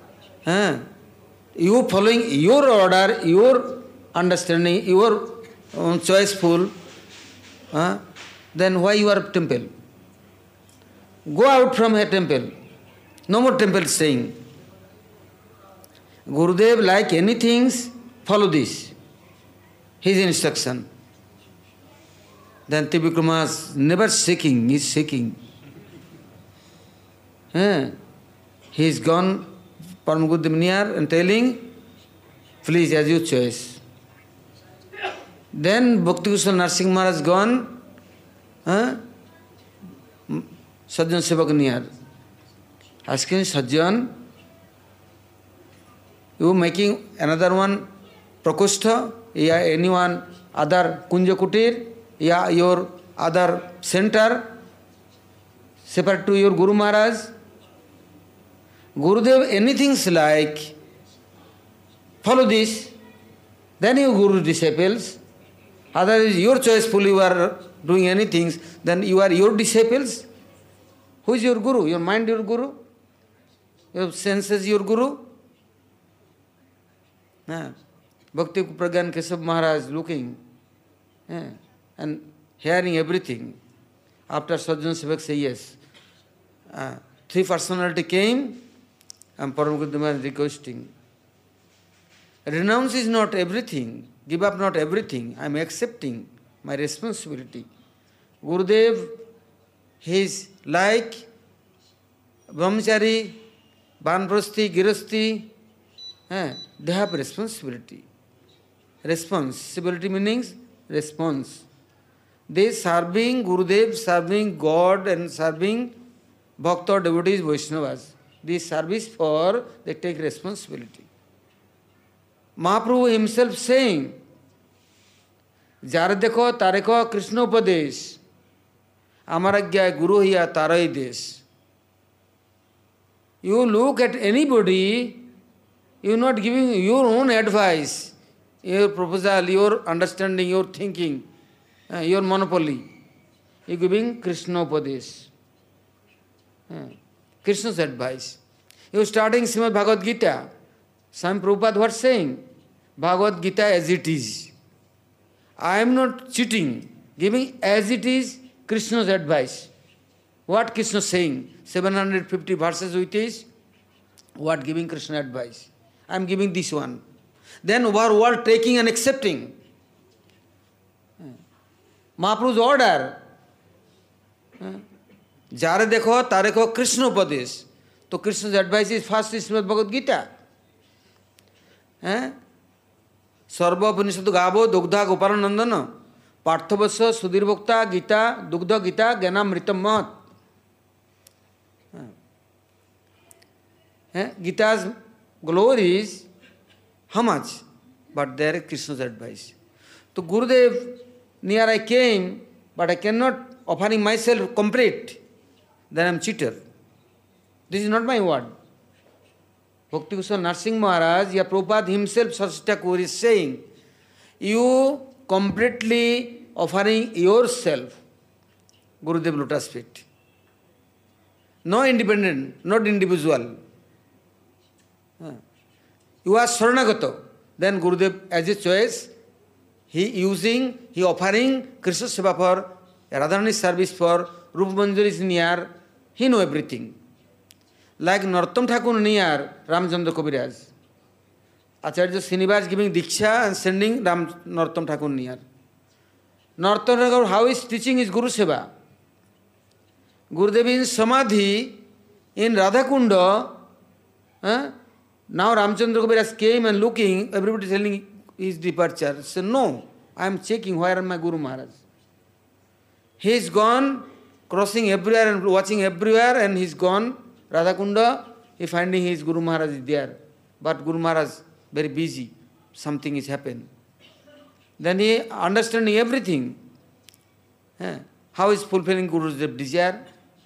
You following your order, your understanding, your choiceful. Then why you are temple? Go out from here temple. No more temple staying. Gurudev like anything, follow this. His instruction. Then Trivikram Maharaj never seeking, he is seeking. He is gone, Param Gurudev near and telling, please as your choice. Then Bhakti Kushal Narsingh Maharaj gone, Sajjan Sevak near. Asking Sajjan, you making another one Prakoshtha, yeah, anyone other Kunja Kutir, yeah, your other center, separate to your Guru Maharaj. Gurudev, anything like, follow this, then you Guru disciples. Otherwise, your choiceful you are doing anything, then you are your disciples. Who is your Guru? Your mind your Guru? Your senses your Guru? Bhakti Pragyan Keshav Maharaj looking and hearing everything. After Sajjan Sevak say yes. Three personality came and Param Gurudev Maharaj requesting. Renounce is not everything. Give up not everything. I am accepting my responsibility. Gurudev, he is like Brahmachari, Banprasthi, Girasti. They have responsibility. Responsibility means response. They serving Gurudev, serving God and serving Bhakta, devotees, Vaishnavas. This service for, they take responsibility. Mahaprabhu himself saying, Jara dekho, tare ko Krishna upadesh. Amaragya Guru hiya tarai des. You look at anybody, you are not giving your own advice, your proposal, your understanding, your thinking, your monopoly. You are giving Krishna Upadesh. Krishna's advice. You are starting Srimad Bhagavad Gita. Swami Prabhupada was saying, Bhagavad Gita as it is. I am not cheating, giving as it is Krishna's advice. What Krishna is saying? 750 verses with is, what giving Krishna advice? I am giving this one. Then overall taking and accepting. Mahaprabhu's order. Jare dekho, tare ko Krishna Upadesh. So Krishna's advice is first is Srimad Bhagavad Gita. Sarva Upanishadu Gabo Dugdha Gopalanandana Parthavasya Sudhirbhokta Gita Dugdha Gita Gyanamritam Mat. Gita's glory is how much? But there is Krishna's advice. So Gurudev, near I came, but I cannot offering myself complete. Then I am cheater. This is not my word. Bhakti Kusal Narsingh Maharaj, Prabhupada himself, Saraswati Thakur is saying, you completely offering yourself, Gurudev lotus feet. No independent, not individual. You are Saranagato. Then Gurudev, as his choice, he offering Krishna Seva for Radharani service for Rupa Manjari is near, he know everything. Like Narottam Thakur near Ramchandra Kaviraj. Acharya Srinivas giving Diksha and sending Narottam Thakur near. Narottam Thakur, how is teaching his Guru Seva? Gurudev in Samadhi, in Radhakunda, now Ramchandra Kaviraj came and looking, everybody telling his departure. He said, no, I am checking where are my Guru Maharaj. He is gone, crossing everywhere and watching everywhere, and he is gone. Radhakunda, he finding his Guru Maharaj is there. But Guru Maharaj very busy. Something is happened. Then he understanding everything. How is fulfilling Guru's desire?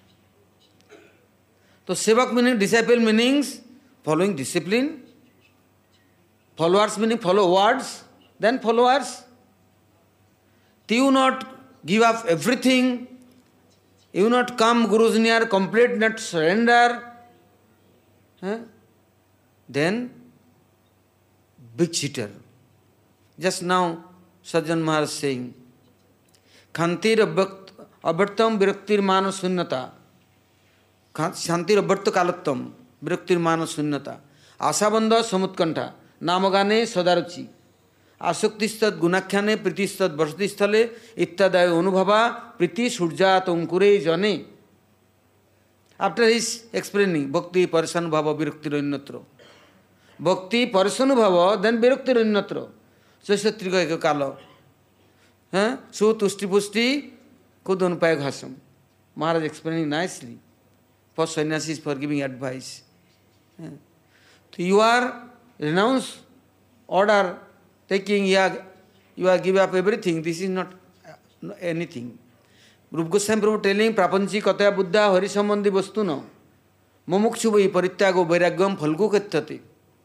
So Sevak meaning, disciple meanings, following discipline. Followers meaning follow words, then followers. You not give up everything. You not come Guru's near, complete, not surrender. Then, big cheater. Just now, Sajjan Maharaj saying, Khantir abhartam viraktir mano sunnata. Shantir abharta kalattam viraktir mano sunnata. Asabandha samutkanta. Namagane sadaruchi. Asaktistad gunakhyane pritistad vasatistale ittadaya anubhava priti surjat ankure jane. After his explaining, Bhakti Parasanubhava Virakti Rannatra. Bhakti Parasanubhava, then Virakti Rannatra. So Satriga Kalo. So Tusti Pusti Kudunpaya Ghasam. Maharaj explaining nicely. For sannyasis for giving advice. So you are renounce order, taking, you are give up everything. This is not anything. Rupa Goswami Prabhu telling, Prapanchi Kataya Buddha Hari Sambandhi Vastuna Mumukshubhi Parityago Vairagyam Phalgu Katyate.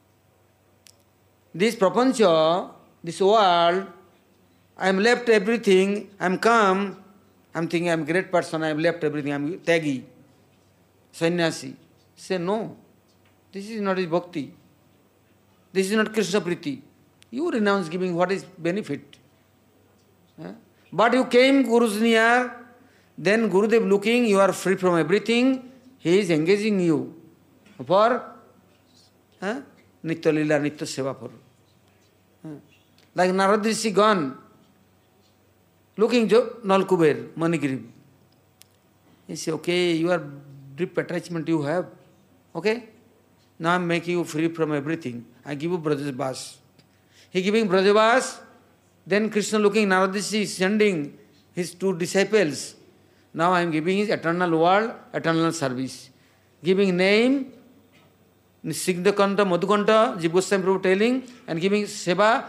This Prapancha, this world, I am left everything, I am calm, I am thinking I am a great person, I have left everything, I am Tyagi, sannyasi. Say no, this is not his bhakti. This is not Krishna Priti. You renounce giving what is benefit. But you came Guru's near, then Gurudev looking, you are free from everything, he is engaging you for Nitya Lila, Nitya Seva for. Like Narad Rishi gone, looking Nalkuber, Manigrib. He said, okay, you are deep attachment you have. Okay? Now I am making you free from everything. I give you Brajabas. He giving Brajabas, then Krishna looking, Narad Rishi is sending his two disciples. Now I am giving his eternal world, eternal service. Giving name, Nisigdakanta, Madhukanta, Jiva Goswami Prabhu telling, and giving Seva,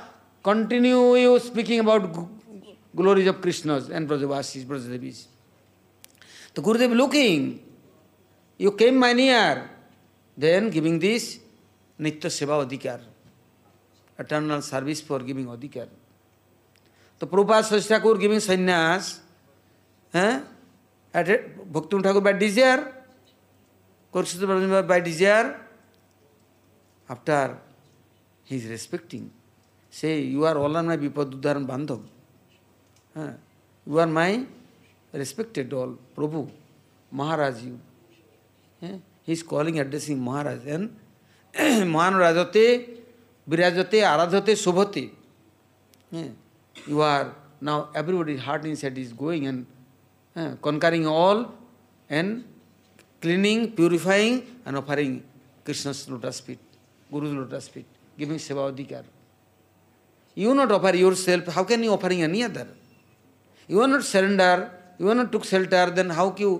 continue you speaking about glories of Krishna's and Brajavasis, Brajadevis. The Gurudev looking, you came my near, then giving this Nitya Seva Adhikar, eternal service for giving Adhikar. So Prabhupada Sasi Thakur giving sannyas, at Bhaktivinoda Thakur by desire, Kurshita by desire, after he is respecting, say, you are all my Vipaduddharan Bandhav. You are my respected all, Prabhu, Maharaj you. He is calling, addressing Maharaj. And Mahan Rajate, Virajate, Aradhate, Shobhate. You are now, everybody's heart inside is going and conquering all and cleaning, purifying and offering Krishna's lotus feet, Guru's lotus feet, giving Seva Adhikar. You not offer yourself, how can you offering any other? You are not surrender, you are not took shelter, then how you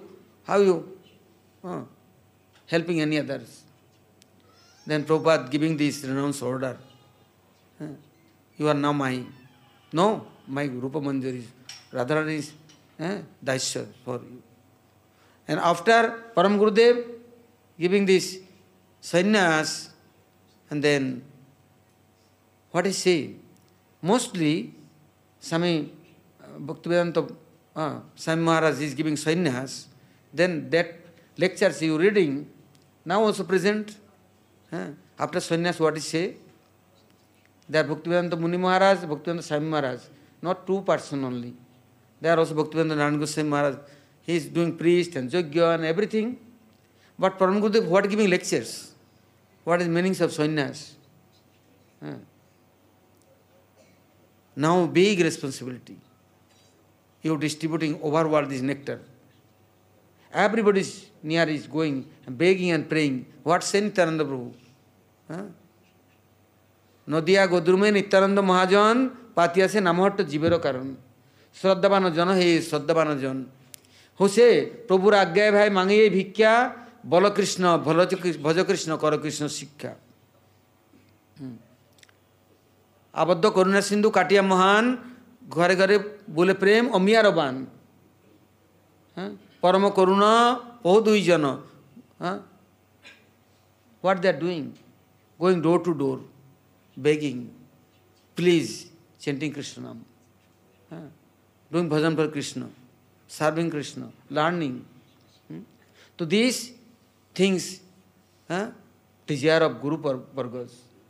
helping any others? Then Prabhupada giving this renounce order. You are now my, no, my Rupa Manjari is, Radharani is Daisya for you. And after Param Gurudev giving this sannyas, and then what I say? Mostly, Swami Bhaktivedanta Swami Maharaj is giving sannyas, then that lectures you reading, now also present. After sannyas, what is say? There are Bhaktivedanta Muni Maharaj, Bhaktivedanta Swami Maharaj, not two person only. There are also Bhaktivedanta Narayana Goswami Maharaj. He is doing priest and yogya and everything. But Param Gurudev, what giving lectures? What is meanings of sannyas? Now big responsibility. You distributing overworld this nectar. Everybody near is going and begging and praying. What say Nityananda Prabhu? Nodiya Godrume Nityananda Mahajan Patiyase Namahata Jibero Karan. Shraddhavana Jana he Shraddhavana Jan. Who say, Prabhu Agyay Bhai Mangiye Bhikya Bala Krishna, Bhaja Krishna, Kara Krishna Sikha. Abadda Karuna Sindhu Katiya Mahan Ghare Ghare Bole Prem Amiyaraban. Parama Karuna Pohudui Jana. What they are doing? Going door to door, begging, please, chanting Krishna Nam. Doing bhajan for Krishna, serving Krishna, learning. So these things, desire of Guru Vargas.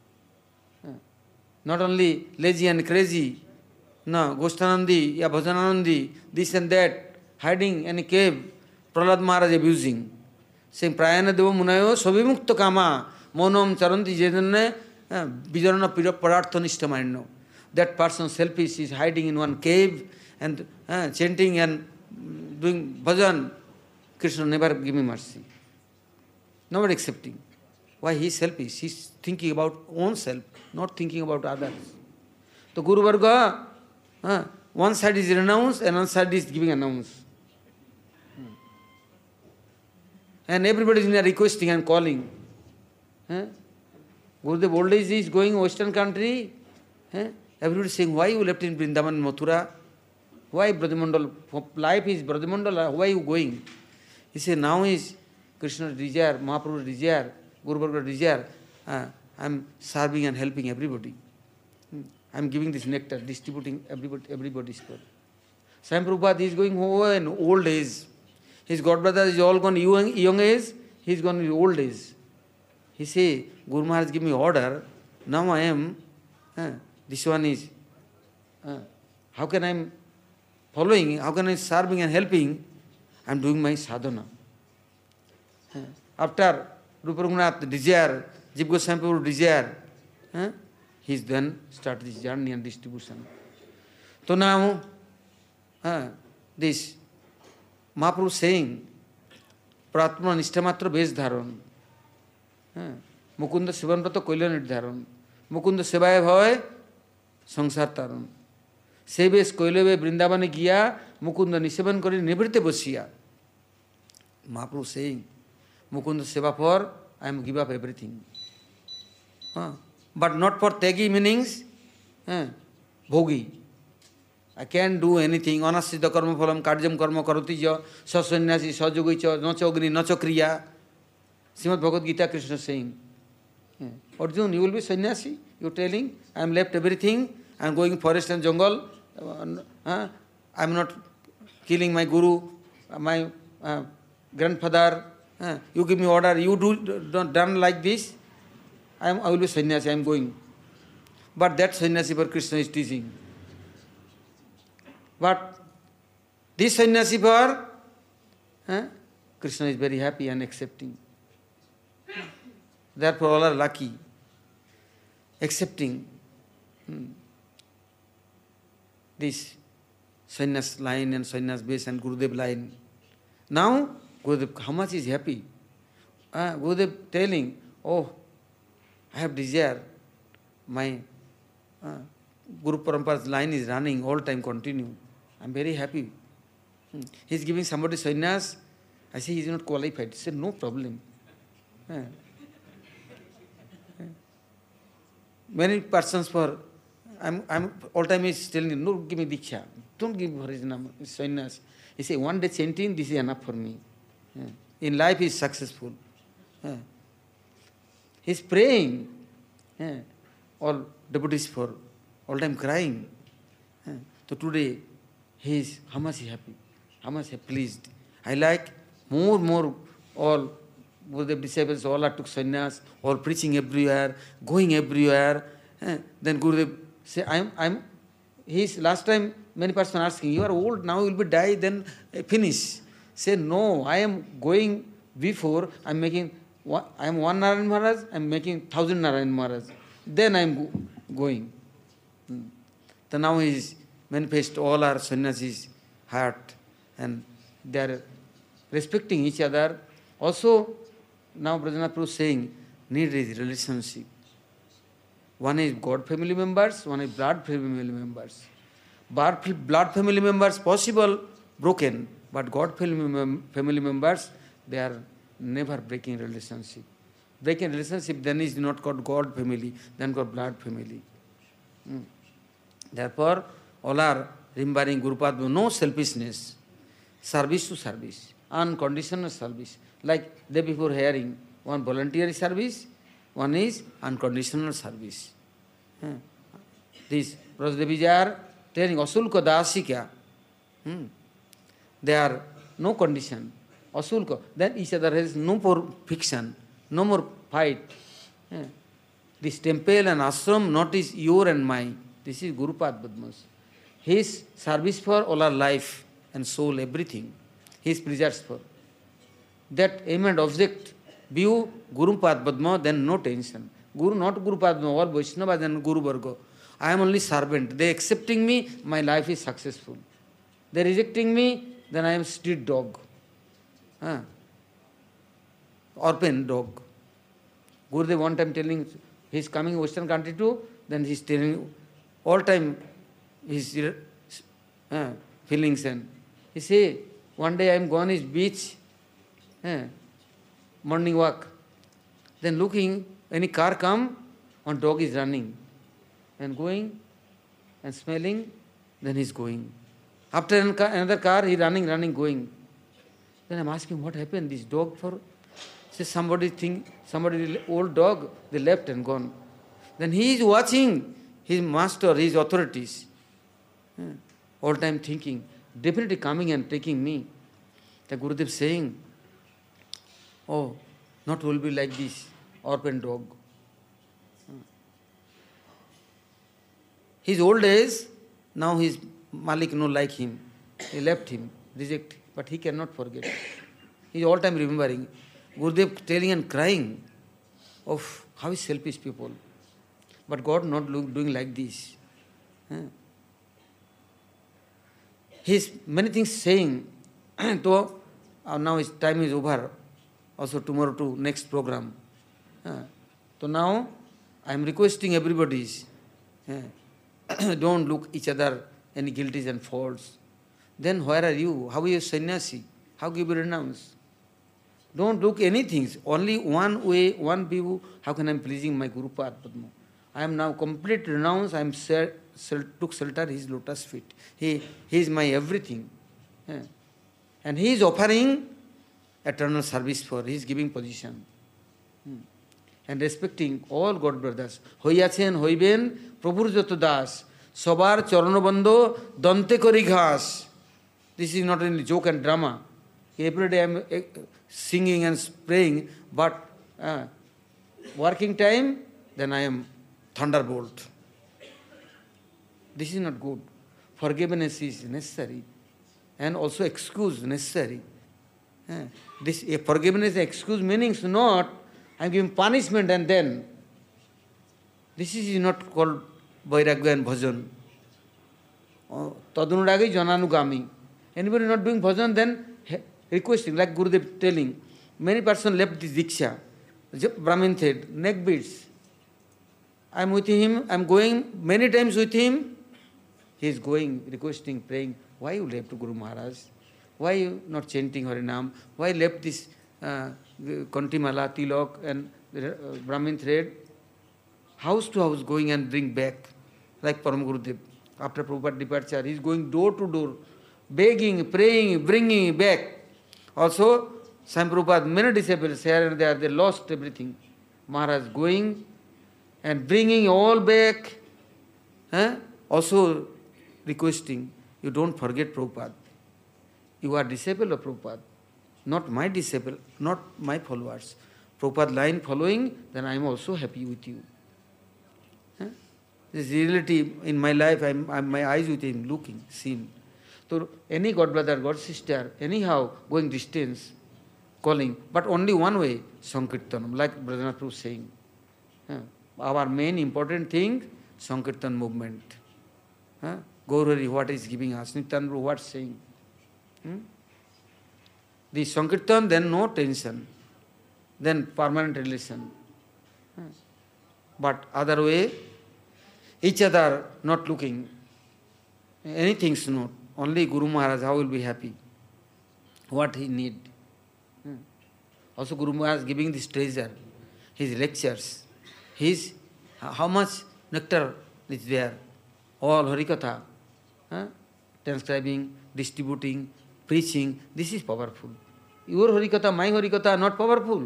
Not only lazy and crazy, no, Ghostanandi, ya Bhajananandi, this and that, hiding in a cave, Prahlad Maharaj abusing. Saying, Prayana Deva Munayo, Sobhimukta Kama, Monom Charanti Jedane, Bijarana Padartha Nishtamarino. That person selfish is hiding in one cave and chanting and doing bhajan. Krishna never give me mercy. Nobody accepting. Why he is selfish? He is thinking about own self, not thinking about others. So Guru Varga, one side is renounced and one side is giving announce. And everybody is requesting and calling. Gurudev old age is going Western country. Everybody is saying, why you left in Vrindavan, Mathura? Why Brajamandal? Life is Brajamandal, why you going? He said, now is Krishna's desire, Mahaprabhu's desire, Guru Varga's desire. I am serving and helping everybody. I am giving this nectar, distributing everybody's food. Swami Prabhupada is going in old age. His godbrother is all gone young age, he is gone in old age. He say, Guru Maharaj give me order, now I am, this one is, how can I am following, how can I serving and helping? I am doing my sadhana. After Rupa Raghunath desire, Jiva Goswami Prabhu desire, he is then start this journey and distribution. So now, this Mahaprabhu saying, Pratma Nishtamatra Besh Dharan. Mukunda Sivan Prato Koila Nirdharan. Mukunda Sevaya Bhava Sangsar Taran. Sebes Koileve Vrindavane Giya Mukunda Nisevan Kori Nibrite Bosiya. Mahaprabhu saying, Mukunda Seva for, I am give up everything. But not for Tegi meanings, Bhogi. I can't do anything. Anasthita karma phalam karjam karma karoti ja sasanyasi sajogi cha nachogni nachokriya. Srimad Bhagavad Gita, Krishna saying, Arjun, you will be sannyasi? You are telling, I am left everything, I am going forest and jungle, I am not killing my guru, my grandfather, you give me order, you don't done like this, I will be sannyasi, I am going. But that sannyasi for Krishna is teaching. But this sannyasi for Krishna is very happy and accepting. Therefore all are lucky, accepting this sannyas line and sannyas base and Gurudev line. Now Gurudev, how much is happy? Gurudev telling, oh, I have desire, my Guru Parampara's line is running, all time continue. I am very happy. He is giving somebody sannyas. I say he is not qualified. He said, no problem. Many persons for, I'm all time is telling him, no, give me diksha. Don't give for his name, sannyas. He say, one day chanting, this is enough for me. In life he is successful. He is praying. All devotees for, all time crying. So today, he is, how much he happy, how much he pleased. I like more, all Gurudev disciples, all are took sannyas, all preaching everywhere, going everywhere. Then Gurudev say, he's last time many persons asking, you are old, now you will be die, then finish. Say, no, I am going before, I am one Narayan Maharaj, I am making 1,000 Narayan Maharaj. Then I am going. So now he is manifest, all our sannyasis' heart, and they are respecting each other. Also, now Brajanath Prabhu is saying, need is relationship. One is God family members, one is blood family members. Blood family members possible, broken, but God family members, they are never breaking relationship. Breaking relationship then is not called God family, then called blood family. Therefore, all are remembering Guru Padma, no selfishness, service to service, unconditional service. Like day before hearing, one voluntary service, one is unconditional service. These Brajdevis are telling Asulka Dasika. They are no condition. Asulka. Then each other has no more fiction, no more fight. This temple and ashram not is your and mine. This is Guru Padmas. His service for all our life and soul, everything. He is preserves for. That aim and object, view Guru Padma, then no tension. Guru, not Guru Padma, or Vaishnava, then Guru Varga. I am only servant. They accepting me, my life is successful. They rejecting me, then I am street dog. Orphan dog. Gurudev one time telling, he is coming Western country too, then he is telling all time his feelings, and he say, one day I am gone his beach, morning walk. Then looking, any car come, one dog is running and going and smelling, then he is going. After another car, he running, going. Then I am asking, what happened, this dog for? Say somebody old dog, they left and gone. Then he is watching his master, his authorities. All time thinking, definitely coming and taking me. The Gurudev saying, oh, not will be like this, orphan dog. His old age, now his Malik no like him. He left him, reject, but he cannot forget. He is all time remembering. Gurudev telling and crying of how is selfish people. But God not doing like this. He is many things saying. So now his time is over. Also tomorrow to next program. So now I am requesting everybody, don't look each other any guilties and faults. Then where are you? How are you sannyasi? How can you renounce? Don't look anything. Only one way, one view. How can I am pleasing my Guru Padma? I am now complete renounced, I am took shelter his lotus feet. He is my everything. Yeah. And he is offering eternal service for, he is giving position. And respecting all God brothers. হইয়াছেন হইবেন প্রভুর যত দাস সবার চরণবন্ধ দন্তে করি ঘাস. This is not only joke and drama. Every day I am singing and praying, but working time, then I am thunderbolt. This is not good. Forgiveness is necessary, and also excuse necessary. This forgiveness and excuse meanings not I am giving punishment and then. This is not called Vairagya and Bhajan. Tadunuragi Jananugami. Anybody not doing bhajan, then requesting, like Gurudev telling, many persons left this Diksha, Brahmin thread, neck beads. I am with him, I am going many times with him. He is going, requesting, praying. Why you left Guru Maharaj? Why you not chanting Harinam? Why left this Kantimala, Tilak and Brahmin thread? House to house going and bring back, like Param Gurudev. After Prabhupada departure, he is going door to door, begging, praying, bringing back. Also, Swami Prabhupada, many disciples here and there, they lost everything. Maharaj going and bringing all back. Also requesting, you don't forget Prabhupada. You are disciple of Prabhupada, not my disciple, not my followers. Prabhupada line following, then I am also happy with you. This reality in my life, I'm my eyes with him, looking, seeing. So any God brother, God sister, anyhow going distance, calling, but only one way, Sankirtanam, like Brother Prabhu saying. Our main important thing, Sankirtan movement. Gaurari, what is giving us? Nityananda Prabhu, what saying? The Sankirtan, then no tension, then permanent relation. But other way, each other not looking, anything's not. Only Guru Maharaj, how will be happy? What he need? Also Guru Maharaj giving this treasure, his lectures, how much nectar is there? All Harikatha, transcribing, distributing, preaching, this is powerful. Your Harikatha, my Harikatha are not powerful.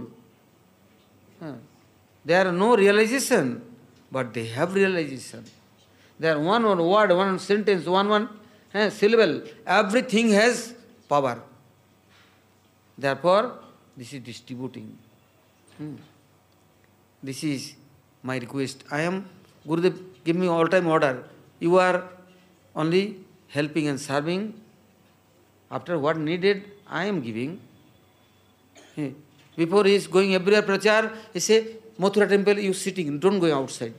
There are no realization, but they have realization. There are one word, one sentence, one syllable, everything has power. Therefore, this is distributing. This is my request. Gurudev give me all time order. You are only helping and serving. After what needed, I am giving. Before he is going everywhere prachar, he say, Mathura temple, you sitting, don't go outside.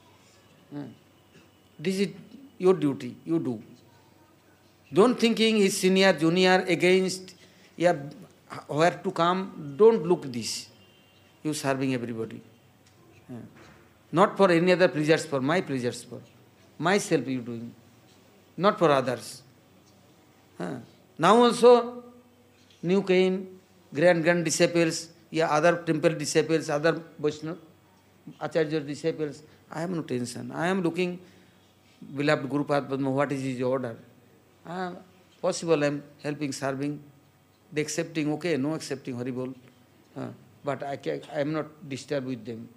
This is your duty, you do. Don't thinking he's senior, junior, against, where to come, don't look this. You serving everybody. Not for any other pleasures, for my pleasures, for myself you doing, not for others. Now also, new came, grand disciples, other temple disciples, other Vaishnava, Acharya disciples. I have no tension. I am looking, beloved Guru Padma, what is his order? Possible I am helping, serving. They accepting, okay, no accepting, Haribol. But I am not disturbed with them.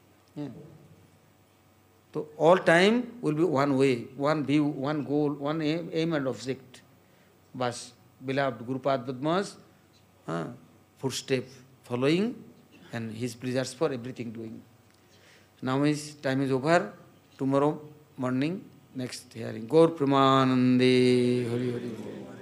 So all time will be one way, one view, one goal, one aim and object. Bas, beloved Guru Padma's footstep following and his pleasures for everything doing. Now time is over. Tomorrow morning, next hearing. Gaur Pramanande Hari Hari.